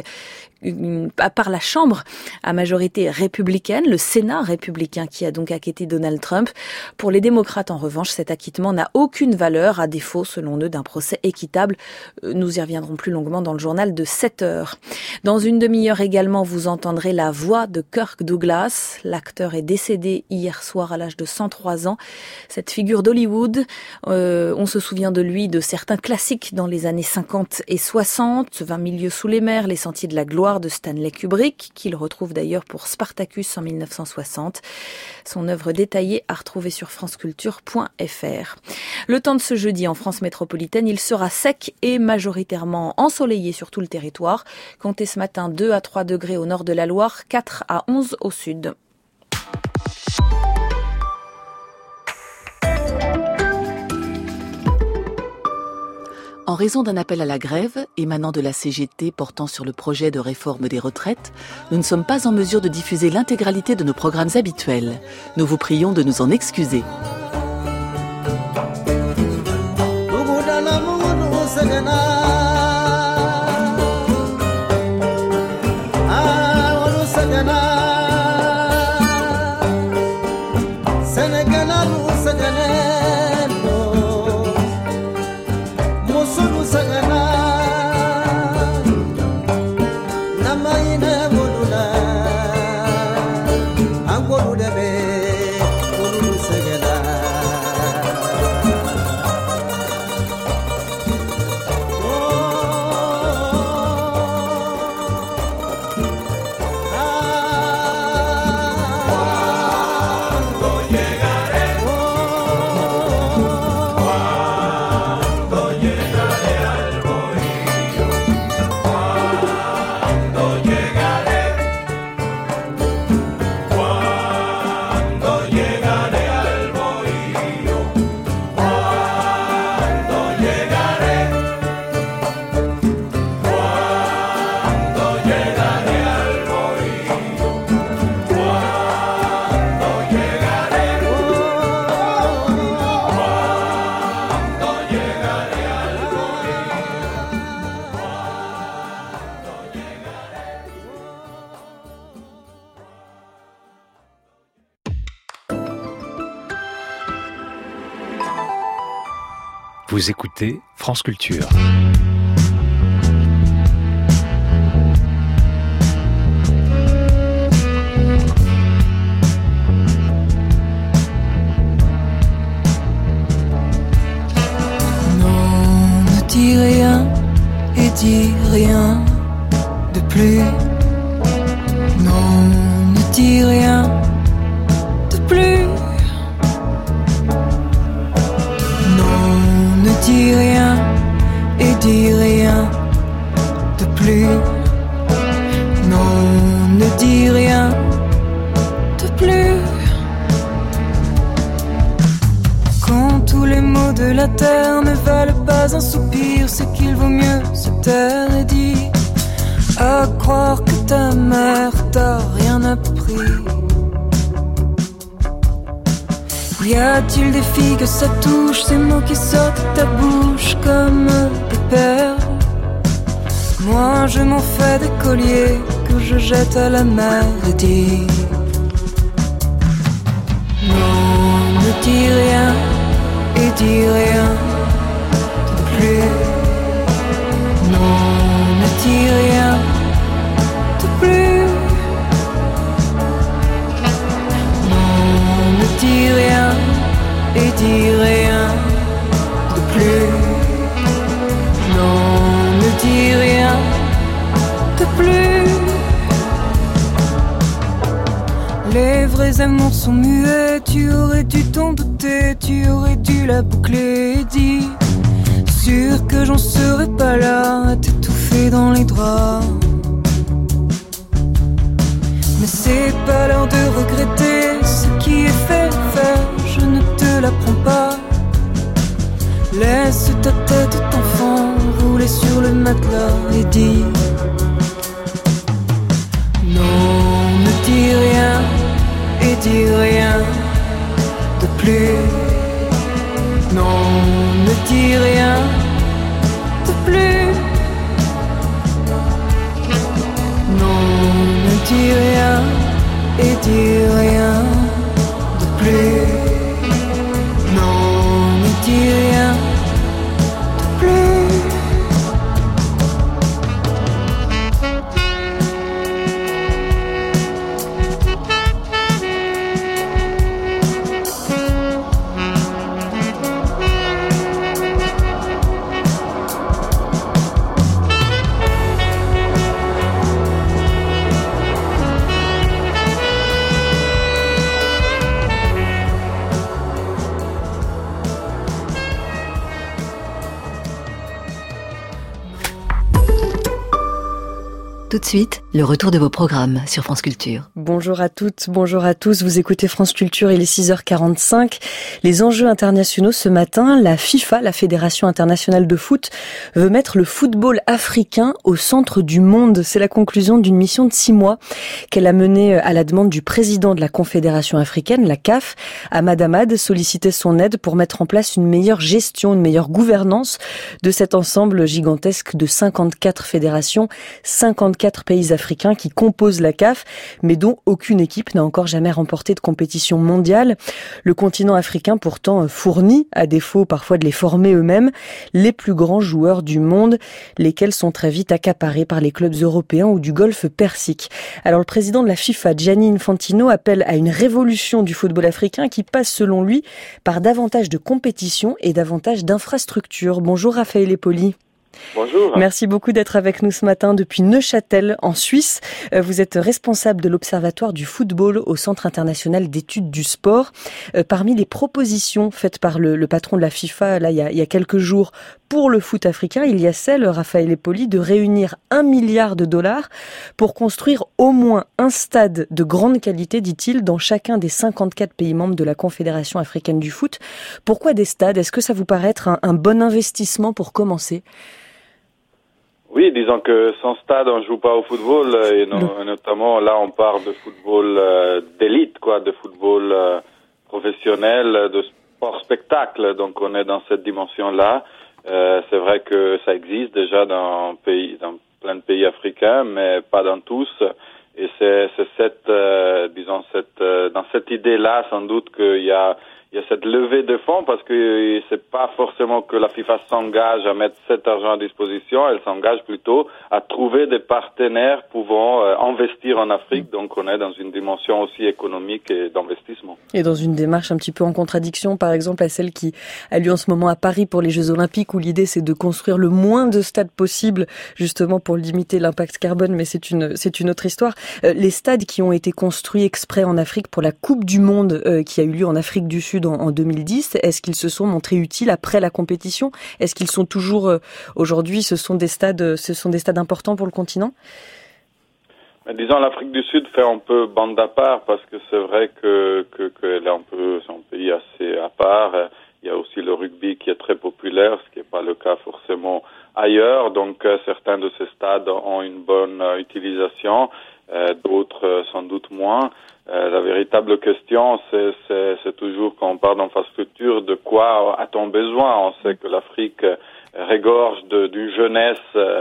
par la Chambre à majorité républicaine, le Sénat républicain qui a donc acquitté Donald Trump. Pour les démocrates, en revanche, cet acquittement n'a aucune valeur, à défaut, selon eux, d'un procès équitable. Nous y reviendrons plus longuement dans le journal de 7h. Dans une demi-heure également, vous entendrez la voix de Kirk Douglas. L'acteur est décédé hier soir à l'âge de 103 ans. Cette figure d'Hollywood, on se souvient de lui, de certains classiques dans les années 50 et 60, 20 000 lieues sous les mers, Les Sentiers de la gloire de Stanley Kubrick, qu'il retrouve d'ailleurs pour Spartacus en 1960. Son œuvre détaillée à retrouver sur franceculture.fr. Le temps de ce jeudi en France métropolitaine, il sera sec et majoritairement ensoleillé sur tout le territoire. Comptez ce matin 2 à 3 degrés au nord de la Loire, 4 à 11 au sud. En raison d'un appel à la grève émanant de la CGT portant sur le projet de réforme des retraites, nous ne sommes pas en mesure de diffuser l'intégralité de nos programmes habituels. Nous vous prions de nous en excuser. Vous écoutez France Culture. Non, ne dis rien et dis rien de plus. Non, ne dis rien de plus. Dis rien et dis rien de plus. Non, ne dis rien de plus. Quand tous les mots de la terre ne valent pas un soupir, c'est qu'il vaut mieux se taire et dire à croire que ta mère t'a rien appris. Y a-t-il des filles que ça touche, ces mots qui sortent de ta bouche comme des perles? Moi je m'en fais des colliers que je jette à la mer et dis non, ne dis rien et dis rien de plus. Non, ne dis rien de plus. Non, ne dis rien et dis rien de plus. Non, ne dis rien de plus. Les vrais amours sont muets, tu aurais dû t'en douter, tu aurais dû la boucler et dire sûr que j'en serais pas là à t'étouffer dans les draps. Mais c'est pas l'heure de regretter ce qui est fait, je ne te l'apprends pas. Laisse ta tête d'enfant rouler sur le matelas et dis non, ne dis rien et dis rien de plus. Non, ne dis rien de plus. Non, ne dis rien et dis rien de plus. Non, ne dis rien de plus. Tout de suite, le retour de vos programmes sur France Culture. Bonjour à toutes, bonjour à tous. Vous écoutez France Culture, il est 6h45. Les enjeux internationaux ce matin, la FIFA, la Fédération internationale de foot, veut mettre le football africain au centre du monde. C'est la conclusion d'une mission de 6 mois qu'elle a menée à la demande du président de la Confédération africaine, la CAF. Ahmad Ahmad sollicitait son aide pour mettre en place une meilleure gestion, une meilleure gouvernance de cet ensemble gigantesque de 54 fédérations, 54 pays africains qui composent la CAF, mais dont aucune équipe n'a encore jamais remporté de compétition mondiale. Le continent africain pourtant fournit, à défaut parfois de les former eux-mêmes, les plus grands joueurs du monde, lesquels sont très vite accaparés par les clubs européens ou du Golfe Persique. Alors le président de la FIFA, Gianni Infantino, appelle à une révolution du football africain qui passe selon lui par davantage de compétition et davantage d'infrastructures. Bonjour Raphaël Epoli. Bonjour. Merci beaucoup d'être avec nous ce matin depuis Neuchâtel, en Suisse. Vous êtes responsable de l'Observatoire du football au Centre international d'études du sport. Parmi les propositions faites par le patron de la FIFA, là, il y a quelques jours, pour le foot africain, il y a celle, Raphaël Epoli, de réunir $1 milliard pour construire au moins un stade de grande qualité, dit-il, dans chacun des 54 pays membres de la Confédération africaine du foot. Pourquoi des stades ? Est-ce que ça vous paraît être un bon investissement pour commencer ? Oui, disons que sans stade, on joue pas au football, et notamment là, on parle de football d'élite, de football professionnel, de sport spectacle. Donc, on est dans cette dimension-là. C'est vrai que ça existe déjà dans plein de pays africains, mais pas dans tous. Et c'est dans cette idée-là, sans doute qu'il y a cette levée de fonds, parce que c'est pas forcément que la FIFA s'engage à mettre cet argent à disposition, elle s'engage plutôt à trouver des partenaires pouvant investir en Afrique. Donc on est dans une dimension aussi économique et d'investissement. Et dans une démarche un petit peu en contradiction, par exemple, à celle qui a lieu en ce moment à Paris pour les Jeux Olympiques, où l'idée c'est de construire le moins de stades possible, justement pour limiter l'impact carbone, mais c'est une autre histoire. Les stades qui ont été construits exprès en Afrique pour la Coupe du Monde qui a eu lieu en Afrique du Sud en 2010, est-ce qu'ils se sont montrés utiles après la compétition ? Est-ce qu'ils sont toujours aujourd'hui, ce sont des stades importants pour le continent ? Mais disons, l'Afrique du Sud fait un peu bande à part, parce que c'est vrai que là c'est un pays assez à part. Il y a aussi le rugby qui est très populaire, ce qui n'est pas le cas forcément ailleurs. Donc certains de ces stades ont une bonne utilisation, d'autres sans doute moins. La véritable question, c'est toujours, quand on parle d'infrastructure, de quoi a-t-on besoin ? On sait que l'Afrique regorge d'une jeunesse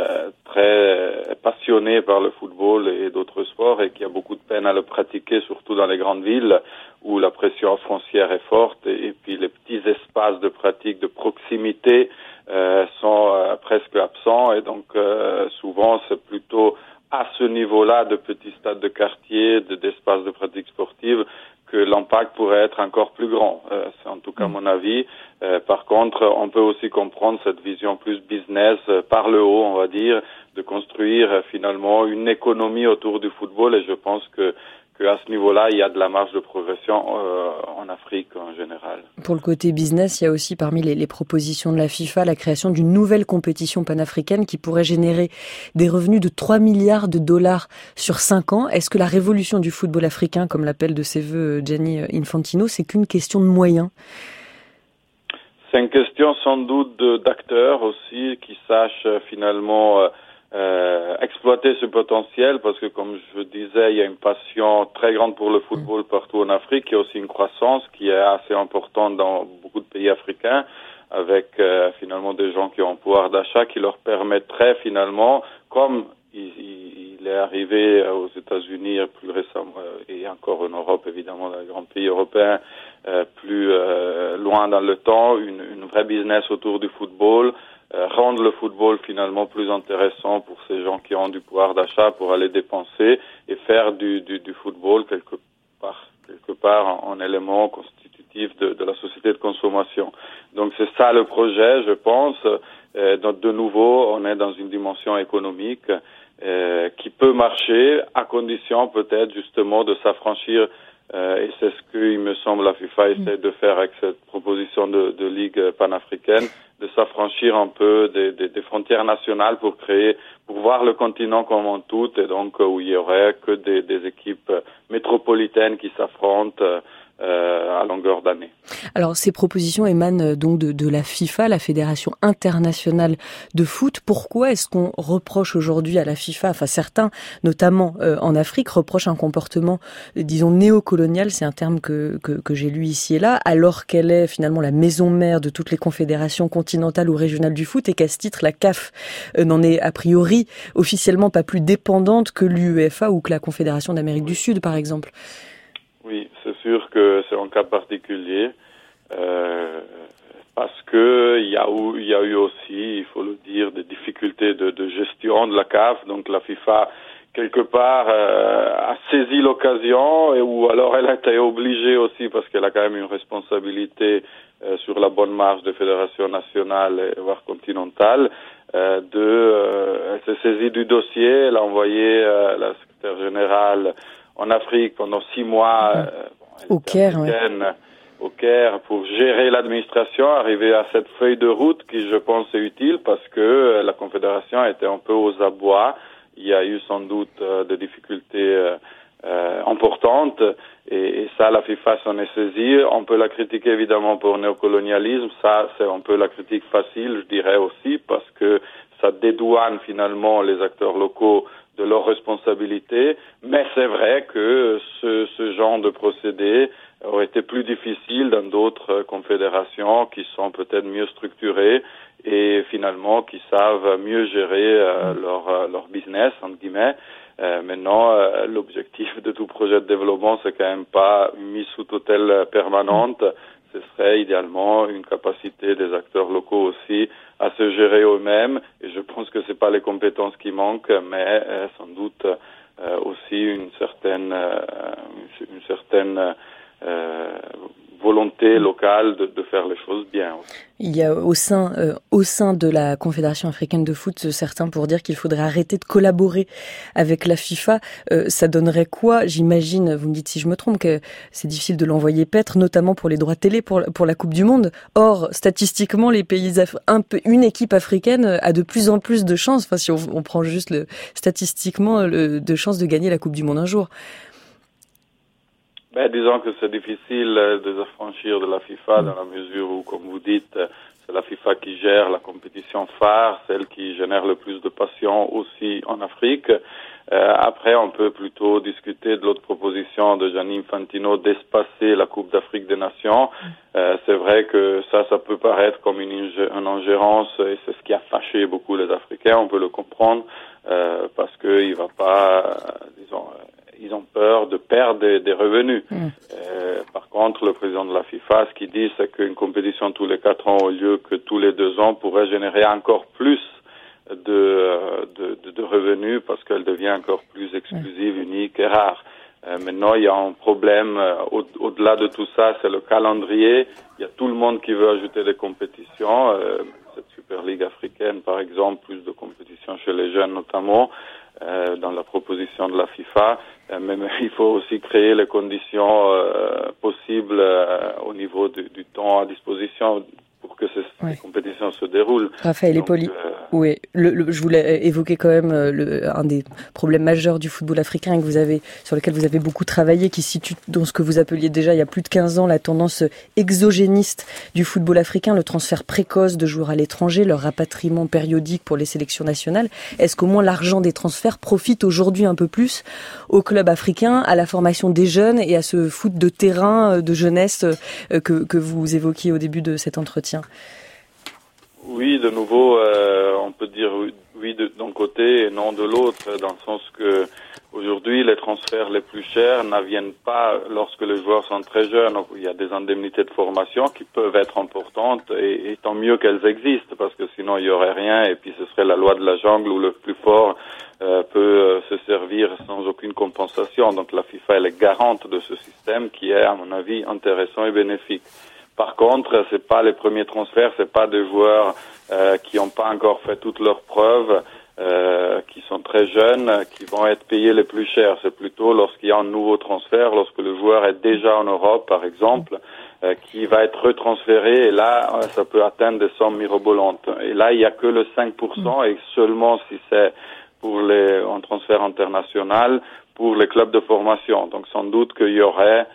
très passionnée par le football et d'autres sports, et qui a beaucoup de peine à le pratiquer, surtout dans les grandes villes où la pression foncière est forte, et puis les petits espaces de pratique de proximité sont presque absents, et donc souvent c'est plutôt à ce niveau-là de petits stades de quartier, d'espaces de pratique sportive, que l'impact pourrait être encore plus grand. C'est en tout cas mon avis. Par contre, on peut aussi comprendre cette vision plus business, par le haut, on va dire, de construire finalement une économie autour du football, et je pense que à ce niveau-là, il y a de la marge de progression en Afrique en général. Pour le côté business, il y a aussi parmi les propositions de la FIFA la création d'une nouvelle compétition panafricaine qui pourrait générer des revenus de $3 milliards sur 5 ans. Est-ce que la révolution du football africain, comme l'appelle de ses voeux Gianni Infantino, c'est qu'une question de moyens ? C'est une question sans doute d'acteurs aussi qui sachent finalement exploiter ce potentiel, parce que comme je disais, il y a une passion très grande pour le football partout en Afrique. Il y a aussi une croissance qui est assez importante dans beaucoup de pays africains, avec finalement des gens qui ont un pouvoir d'achat qui leur permettrait finalement, comme il est arrivé aux États-Unis plus récemment, et encore en Europe évidemment, dans les grands pays européens, plus loin dans le temps, une vraie business autour du football, rendre le football finalement plus intéressant pour ces gens qui ont du pouvoir d'achat pour aller dépenser et faire du football quelque part un élément constitutif de la société de consommation. Donc c'est ça le projet, je pense. Donc de nouveau, on est dans une dimension économique qui peut marcher à condition peut-être justement de s'affranchir, et c'est ce qu'il me semble la FIFA essaie de faire avec cette proposition de ligue panafricaine, de s'affranchir un peu des frontières nationales pour pour voir le continent comme un tout, et donc où il y aurait que des équipes métropolitaines qui s'affrontent à longueur d'année. Alors ces propositions émanent donc de la FIFA, la Fédération internationale de foot. Pourquoi est-ce qu'on reproche aujourd'hui à la FIFA, enfin certains, notamment en Afrique, reprochent un comportement, disons, néocolonial, c'est un terme que j'ai lu ici et là, alors qu'elle est finalement la maison mère de toutes les confédérations continentales ou régionales du foot, et qu'à ce titre la CAF n'en est a priori officiellement pas plus dépendante que l'UEFA ou que la Confédération d'Amérique du Sud, par exemple. Oui, c'est sûr que c'est un cas particulier, parce que il y a eu aussi, il faut le dire, des difficultés de gestion de la CAF. Donc la FIFA, quelque part, a saisi l'occasion, ou alors elle a été obligée aussi, parce qu'elle a quand même une responsabilité sur la bonne marche des fédérations nationales, voire continentales, elle s'est saisie du dossier, elle a envoyé la secrétaire générale en Afrique pendant 6 mois, au Caire, au Caire, pour gérer l'administration, arriver à cette feuille de route qui, je pense, est utile parce que la Confédération était un peu aux abois. Il y a eu sans doute des difficultés importantes, et ça, la FIFA s'en est saisie. On peut la critiquer évidemment pour néocolonialisme, ça c'est un peu la critique facile, je dirais aussi, parce que ça dédouane finalement les acteurs locaux de leurs responsabilités, mais c'est vrai que ce genre de procédé aurait été plus difficile dans d'autres confédérations qui sont peut-être mieux structurées et finalement qui savent mieux gérer leur business, entre guillemets. Maintenant, l'objectif de tout projet de développement, c'est quand même pas une mise sous tutelle permanente. Ce serait idéalement une capacité des acteurs locaux aussi à se gérer eux-mêmes. Et je pense que c'est pas les compétences qui manquent, mais sans doute aussi une certaine volonté locale de faire les choses bien aussi. Il y a au sein de la Confédération africaine de foot certains pour dire qu'il faudrait arrêter de collaborer avec la FIFA. Ça donnerait quoi? J'imagine, vous me dites si je me trompe, que c'est difficile de l'envoyer paître, notamment pour les droits télé pour la Coupe du Monde. Or, statistiquement, les pays une équipe africaine a de plus en plus de chances, enfin si on prend juste statistiquement de chances de gagner la Coupe du Monde un jour. Disons que c'est difficile de s'affranchir de la FIFA dans la mesure où, comme vous dites, c'est la FIFA qui gère la compétition phare, celle qui génère le plus de passion aussi en Afrique. Après, on peut plutôt discuter de l'autre proposition de Gianni Infantino d'espacer la Coupe d'Afrique des Nations. C'est vrai que ça peut paraître comme une ingérence, et c'est ce qui a fâché beaucoup les Africains, on peut le comprendre, parce que il va pas, ils ont peur de perdre des revenus. Par contre, le président de la FIFA, ce qu'il dit, c'est qu'une compétition tous les 4 ans au lieu que tous les 2 ans pourrait générer encore plus de revenus parce qu'elle devient encore plus exclusive, unique et rare. Maintenant, il y a un problème au-delà de tout ça, c'est le calendrier. Il y a tout le monde qui veut ajouter des compétitions. Cette Super Ligue africaine, par exemple, plus de compétitions chez les jeunes notamment. Dans la proposition de la FIFA, mais il faut aussi créer les conditions possibles au niveau du temps à disposition pour que ces compétitions se déroulent. Raphaël Epoli, oui, je voulais évoquer quand même un des problèmes majeurs du football africain sur lequel vous avez beaucoup travaillé, qui situe dans ce que vous appeliez déjà il y a plus de 15 ans la tendance exogéniste du football africain, le transfert précoce de joueurs à l'étranger, leur rapatriement périodique pour les sélections nationales. Est-ce qu'au moins l'argent des transferts profite aujourd'hui un peu plus aux clubs africains, à la formation des jeunes et à ce foot de terrain, de jeunesse que vous évoquiez au début de cet entretien? Oui, de nouveau, on peut dire oui d'un côté et non de l'autre, dans le sens que aujourd'hui, les transferts les plus chers n'viennent pas lorsque les joueurs sont très jeunes. Il y a des indemnités de formation qui peuvent être importantes, et tant mieux qu'elles existent, parce que sinon il y aurait rien, et puis ce serait la loi de la jungle où le plus fort peut se servir sans aucune compensation. Donc la FIFA, elle est garante de ce système qui est, à mon avis, intéressant et bénéfique. Par contre, c'est pas les premiers transferts, c'est pas des joueurs qui n'ont pas encore fait toutes leurs preuves, qui sont très jeunes, qui vont être payés les plus chers. C'est plutôt lorsqu'il y a un nouveau transfert, lorsque le joueur est déjà en Europe, par exemple, qui va être retransféré, et là, ça peut atteindre des sommes mirobolantes. Et là, il y a que le 5%, et seulement si c'est en transfert international pour les clubs de formation. Donc sans doute qu'il y aurait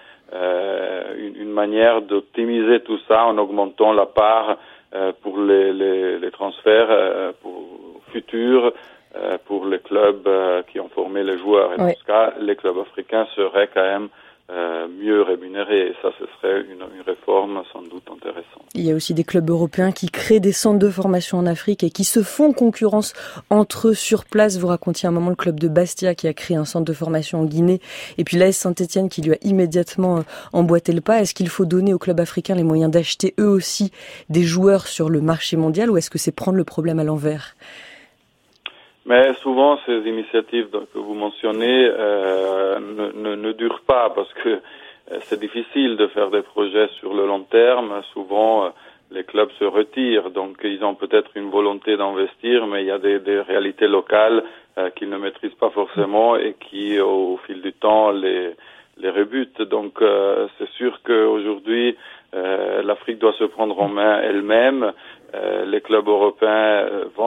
une manière d'optimiser tout ça en augmentant la part pour les transferts futurs pour les clubs qui ont formé les joueurs. Et dans ce cas, les clubs africains seraient quand même mieux rémunérés. Et ça, ce serait une réforme sans doute intéressante. Il y a aussi des clubs européens qui créent des centres de formation en Afrique et qui se font concurrence entre eux sur place. Vous racontiez un moment le club de Bastia qui a créé un centre de formation en Guinée et puis l'AS Saint-Etienne qui lui a immédiatement emboîté le pas. Est-ce qu'il faut donner aux clubs africains les moyens d'acheter eux aussi des joueurs sur le marché mondial ou est-ce que c'est prendre le problème à l'envers ? Mais souvent, ces initiatives que vous mentionnez ne durent pas parce que c'est difficile de faire des projets sur le long terme. Souvent, les clubs se retirent, donc ils ont peut-être une volonté d'investir, mais il y a des réalités locales qu'ils ne maîtrisent pas forcément et qui, au fil du temps, les rebutent. Donc, c'est sûr qu'aujourd'hui, l'Afrique doit se prendre en main elle-même. Les clubs européens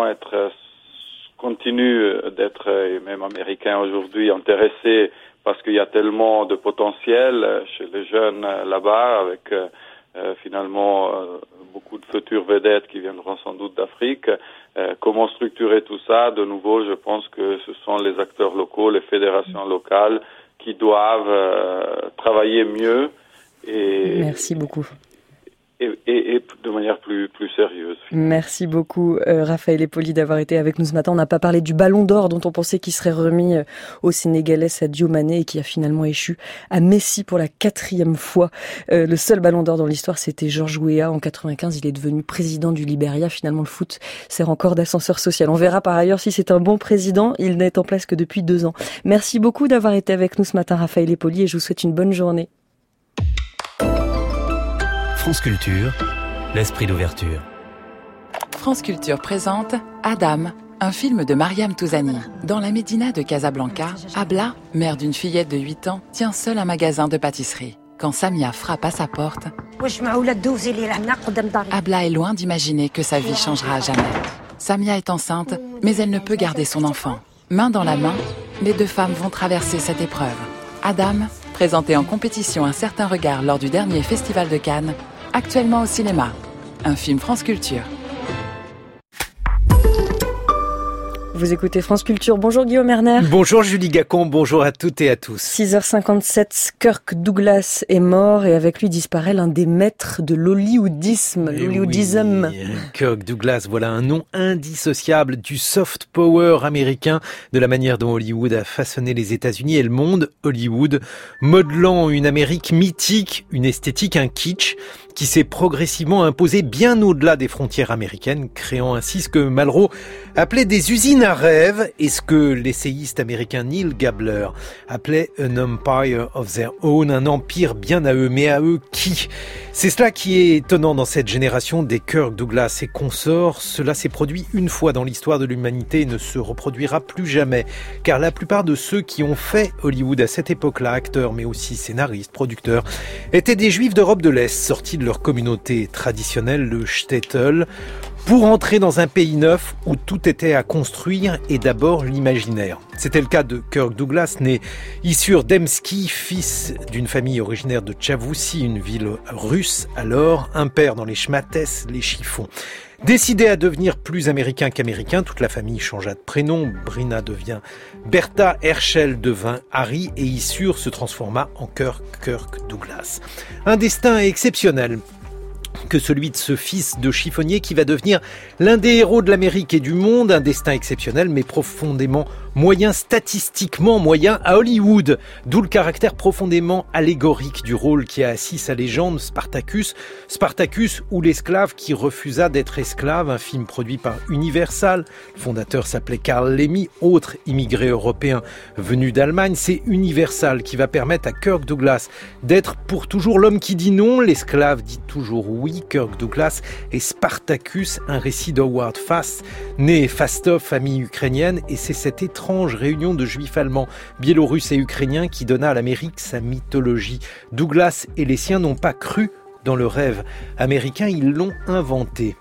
continuent d'être, et même américains aujourd'hui, intéressés parce qu'il y a tellement de potentiel chez les jeunes là-bas avec finalement beaucoup de futures vedettes qui viendront sans doute d'Afrique. Comment structurer tout ça? De nouveau, je pense que ce sont les acteurs locaux, les fédérations locales qui doivent travailler mieux et merci beaucoup. Et de manière plus sérieuse. Finalement. Merci beaucoup Raphaël Epoli d'avoir été avec nous ce matin. On n'a pas parlé du Ballon d'Or dont on pensait qu'il serait remis au Sénégalais Sadio Mané et qui a finalement échu à Messi pour la 4e fois. Le seul Ballon d'Or dans l'histoire, c'était George Weah en 95. Il est devenu président du Libéria. Finalement, le foot sert encore d'ascenseur social. On verra par ailleurs si c'est un bon président. Il n'est en place que depuis 2 ans. Merci beaucoup d'avoir été avec nous ce matin Raphaël Epoli et je vous souhaite une bonne journée. France Culture, l'esprit d'ouverture. France Culture présente Adam, un film de Mariam Touzani. Dans la médina de Casablanca, Abla, mère d'une fillette de 8 ans, tient seule un magasin de pâtisserie. Quand Samia frappe à sa porte, Abla est loin d'imaginer que sa vie changera à jamais. Samia est enceinte, mais elle ne peut garder son enfant. Main dans la main, les 2 femmes vont traverser cette épreuve. Adam, présenté en compétition Un certain regard lors du dernier Festival de Cannes, actuellement au cinéma. Un film France Culture. Vous écoutez France Culture. Bonjour Guillaume Erner. Bonjour Julie Gacon, bonjour à toutes et à tous. 6h57, Kirk Douglas est mort et avec lui disparaît l'un des maîtres de l'hollywoodisme. L'hollywoodisme. Oui, Kirk Douglas, voilà un nom indissociable du soft power américain, de la manière dont Hollywood a façonné les États-Unis et le monde. Hollywood, modelant une Amérique mythique, une esthétique, un kitsch, qui s'est progressivement imposé bien au-delà des frontières américaines, créant ainsi ce que Malraux appelait des usines à rêves et ce que l'essayiste américain Neil Gabler appelait an empire of their own, un empire bien à eux, mais à eux qui? C'est cela qui est étonnant dans cette génération des Kirk Douglas et consorts. Cela s'est produit une fois dans l'histoire de l'humanité et ne se reproduira plus jamais, car la plupart de ceux qui ont fait Hollywood à cette époque-là, acteurs mais aussi scénaristes, producteurs, étaient des Juifs d'Europe de l'Est, sortis de leur communauté traditionnelle, le shtetl, pour entrer dans un pays neuf où tout était à construire et d'abord l'imaginaire. C'était le cas de Kirk Douglas, né Issur Demski, fils d'une famille originaire de Tchavussi, une ville russe alors, un père dans les schmattès, les chiffons. Décidé à devenir plus américain qu'américain, toute la famille changea de prénom. Brina devient Bertha, Herschel devint Harry et Issur se transforma en Kirk Douglas. Un destin exceptionnel que celui de ce fils de chiffonnier qui va devenir l'un des héros de l'Amérique et du monde, un destin exceptionnel mais profondément moyen, statistiquement moyen à Hollywood, d'où le caractère profondément allégorique du rôle qui a assis sa légende, Spartacus ou l'esclave qui refusa d'être esclave, un film produit par Universal. Le fondateur s'appelait Carl Laemmle, autre immigré européen venu d'Allemagne. C'est Universal qui va permettre à Kirk Douglas d'être pour toujours l'homme qui dit non, l'esclave dit toujours oui. Kirk Douglas et Spartacus, un récit d'Howard Fass, né Fastov, famille ukrainienne, et c'est cette étrange réunion de juifs allemands, biélorusses et ukrainiens qui donna à l'Amérique sa mythologie. Douglas et les siens n'ont pas cru dans le rêve américain, ils l'ont inventé.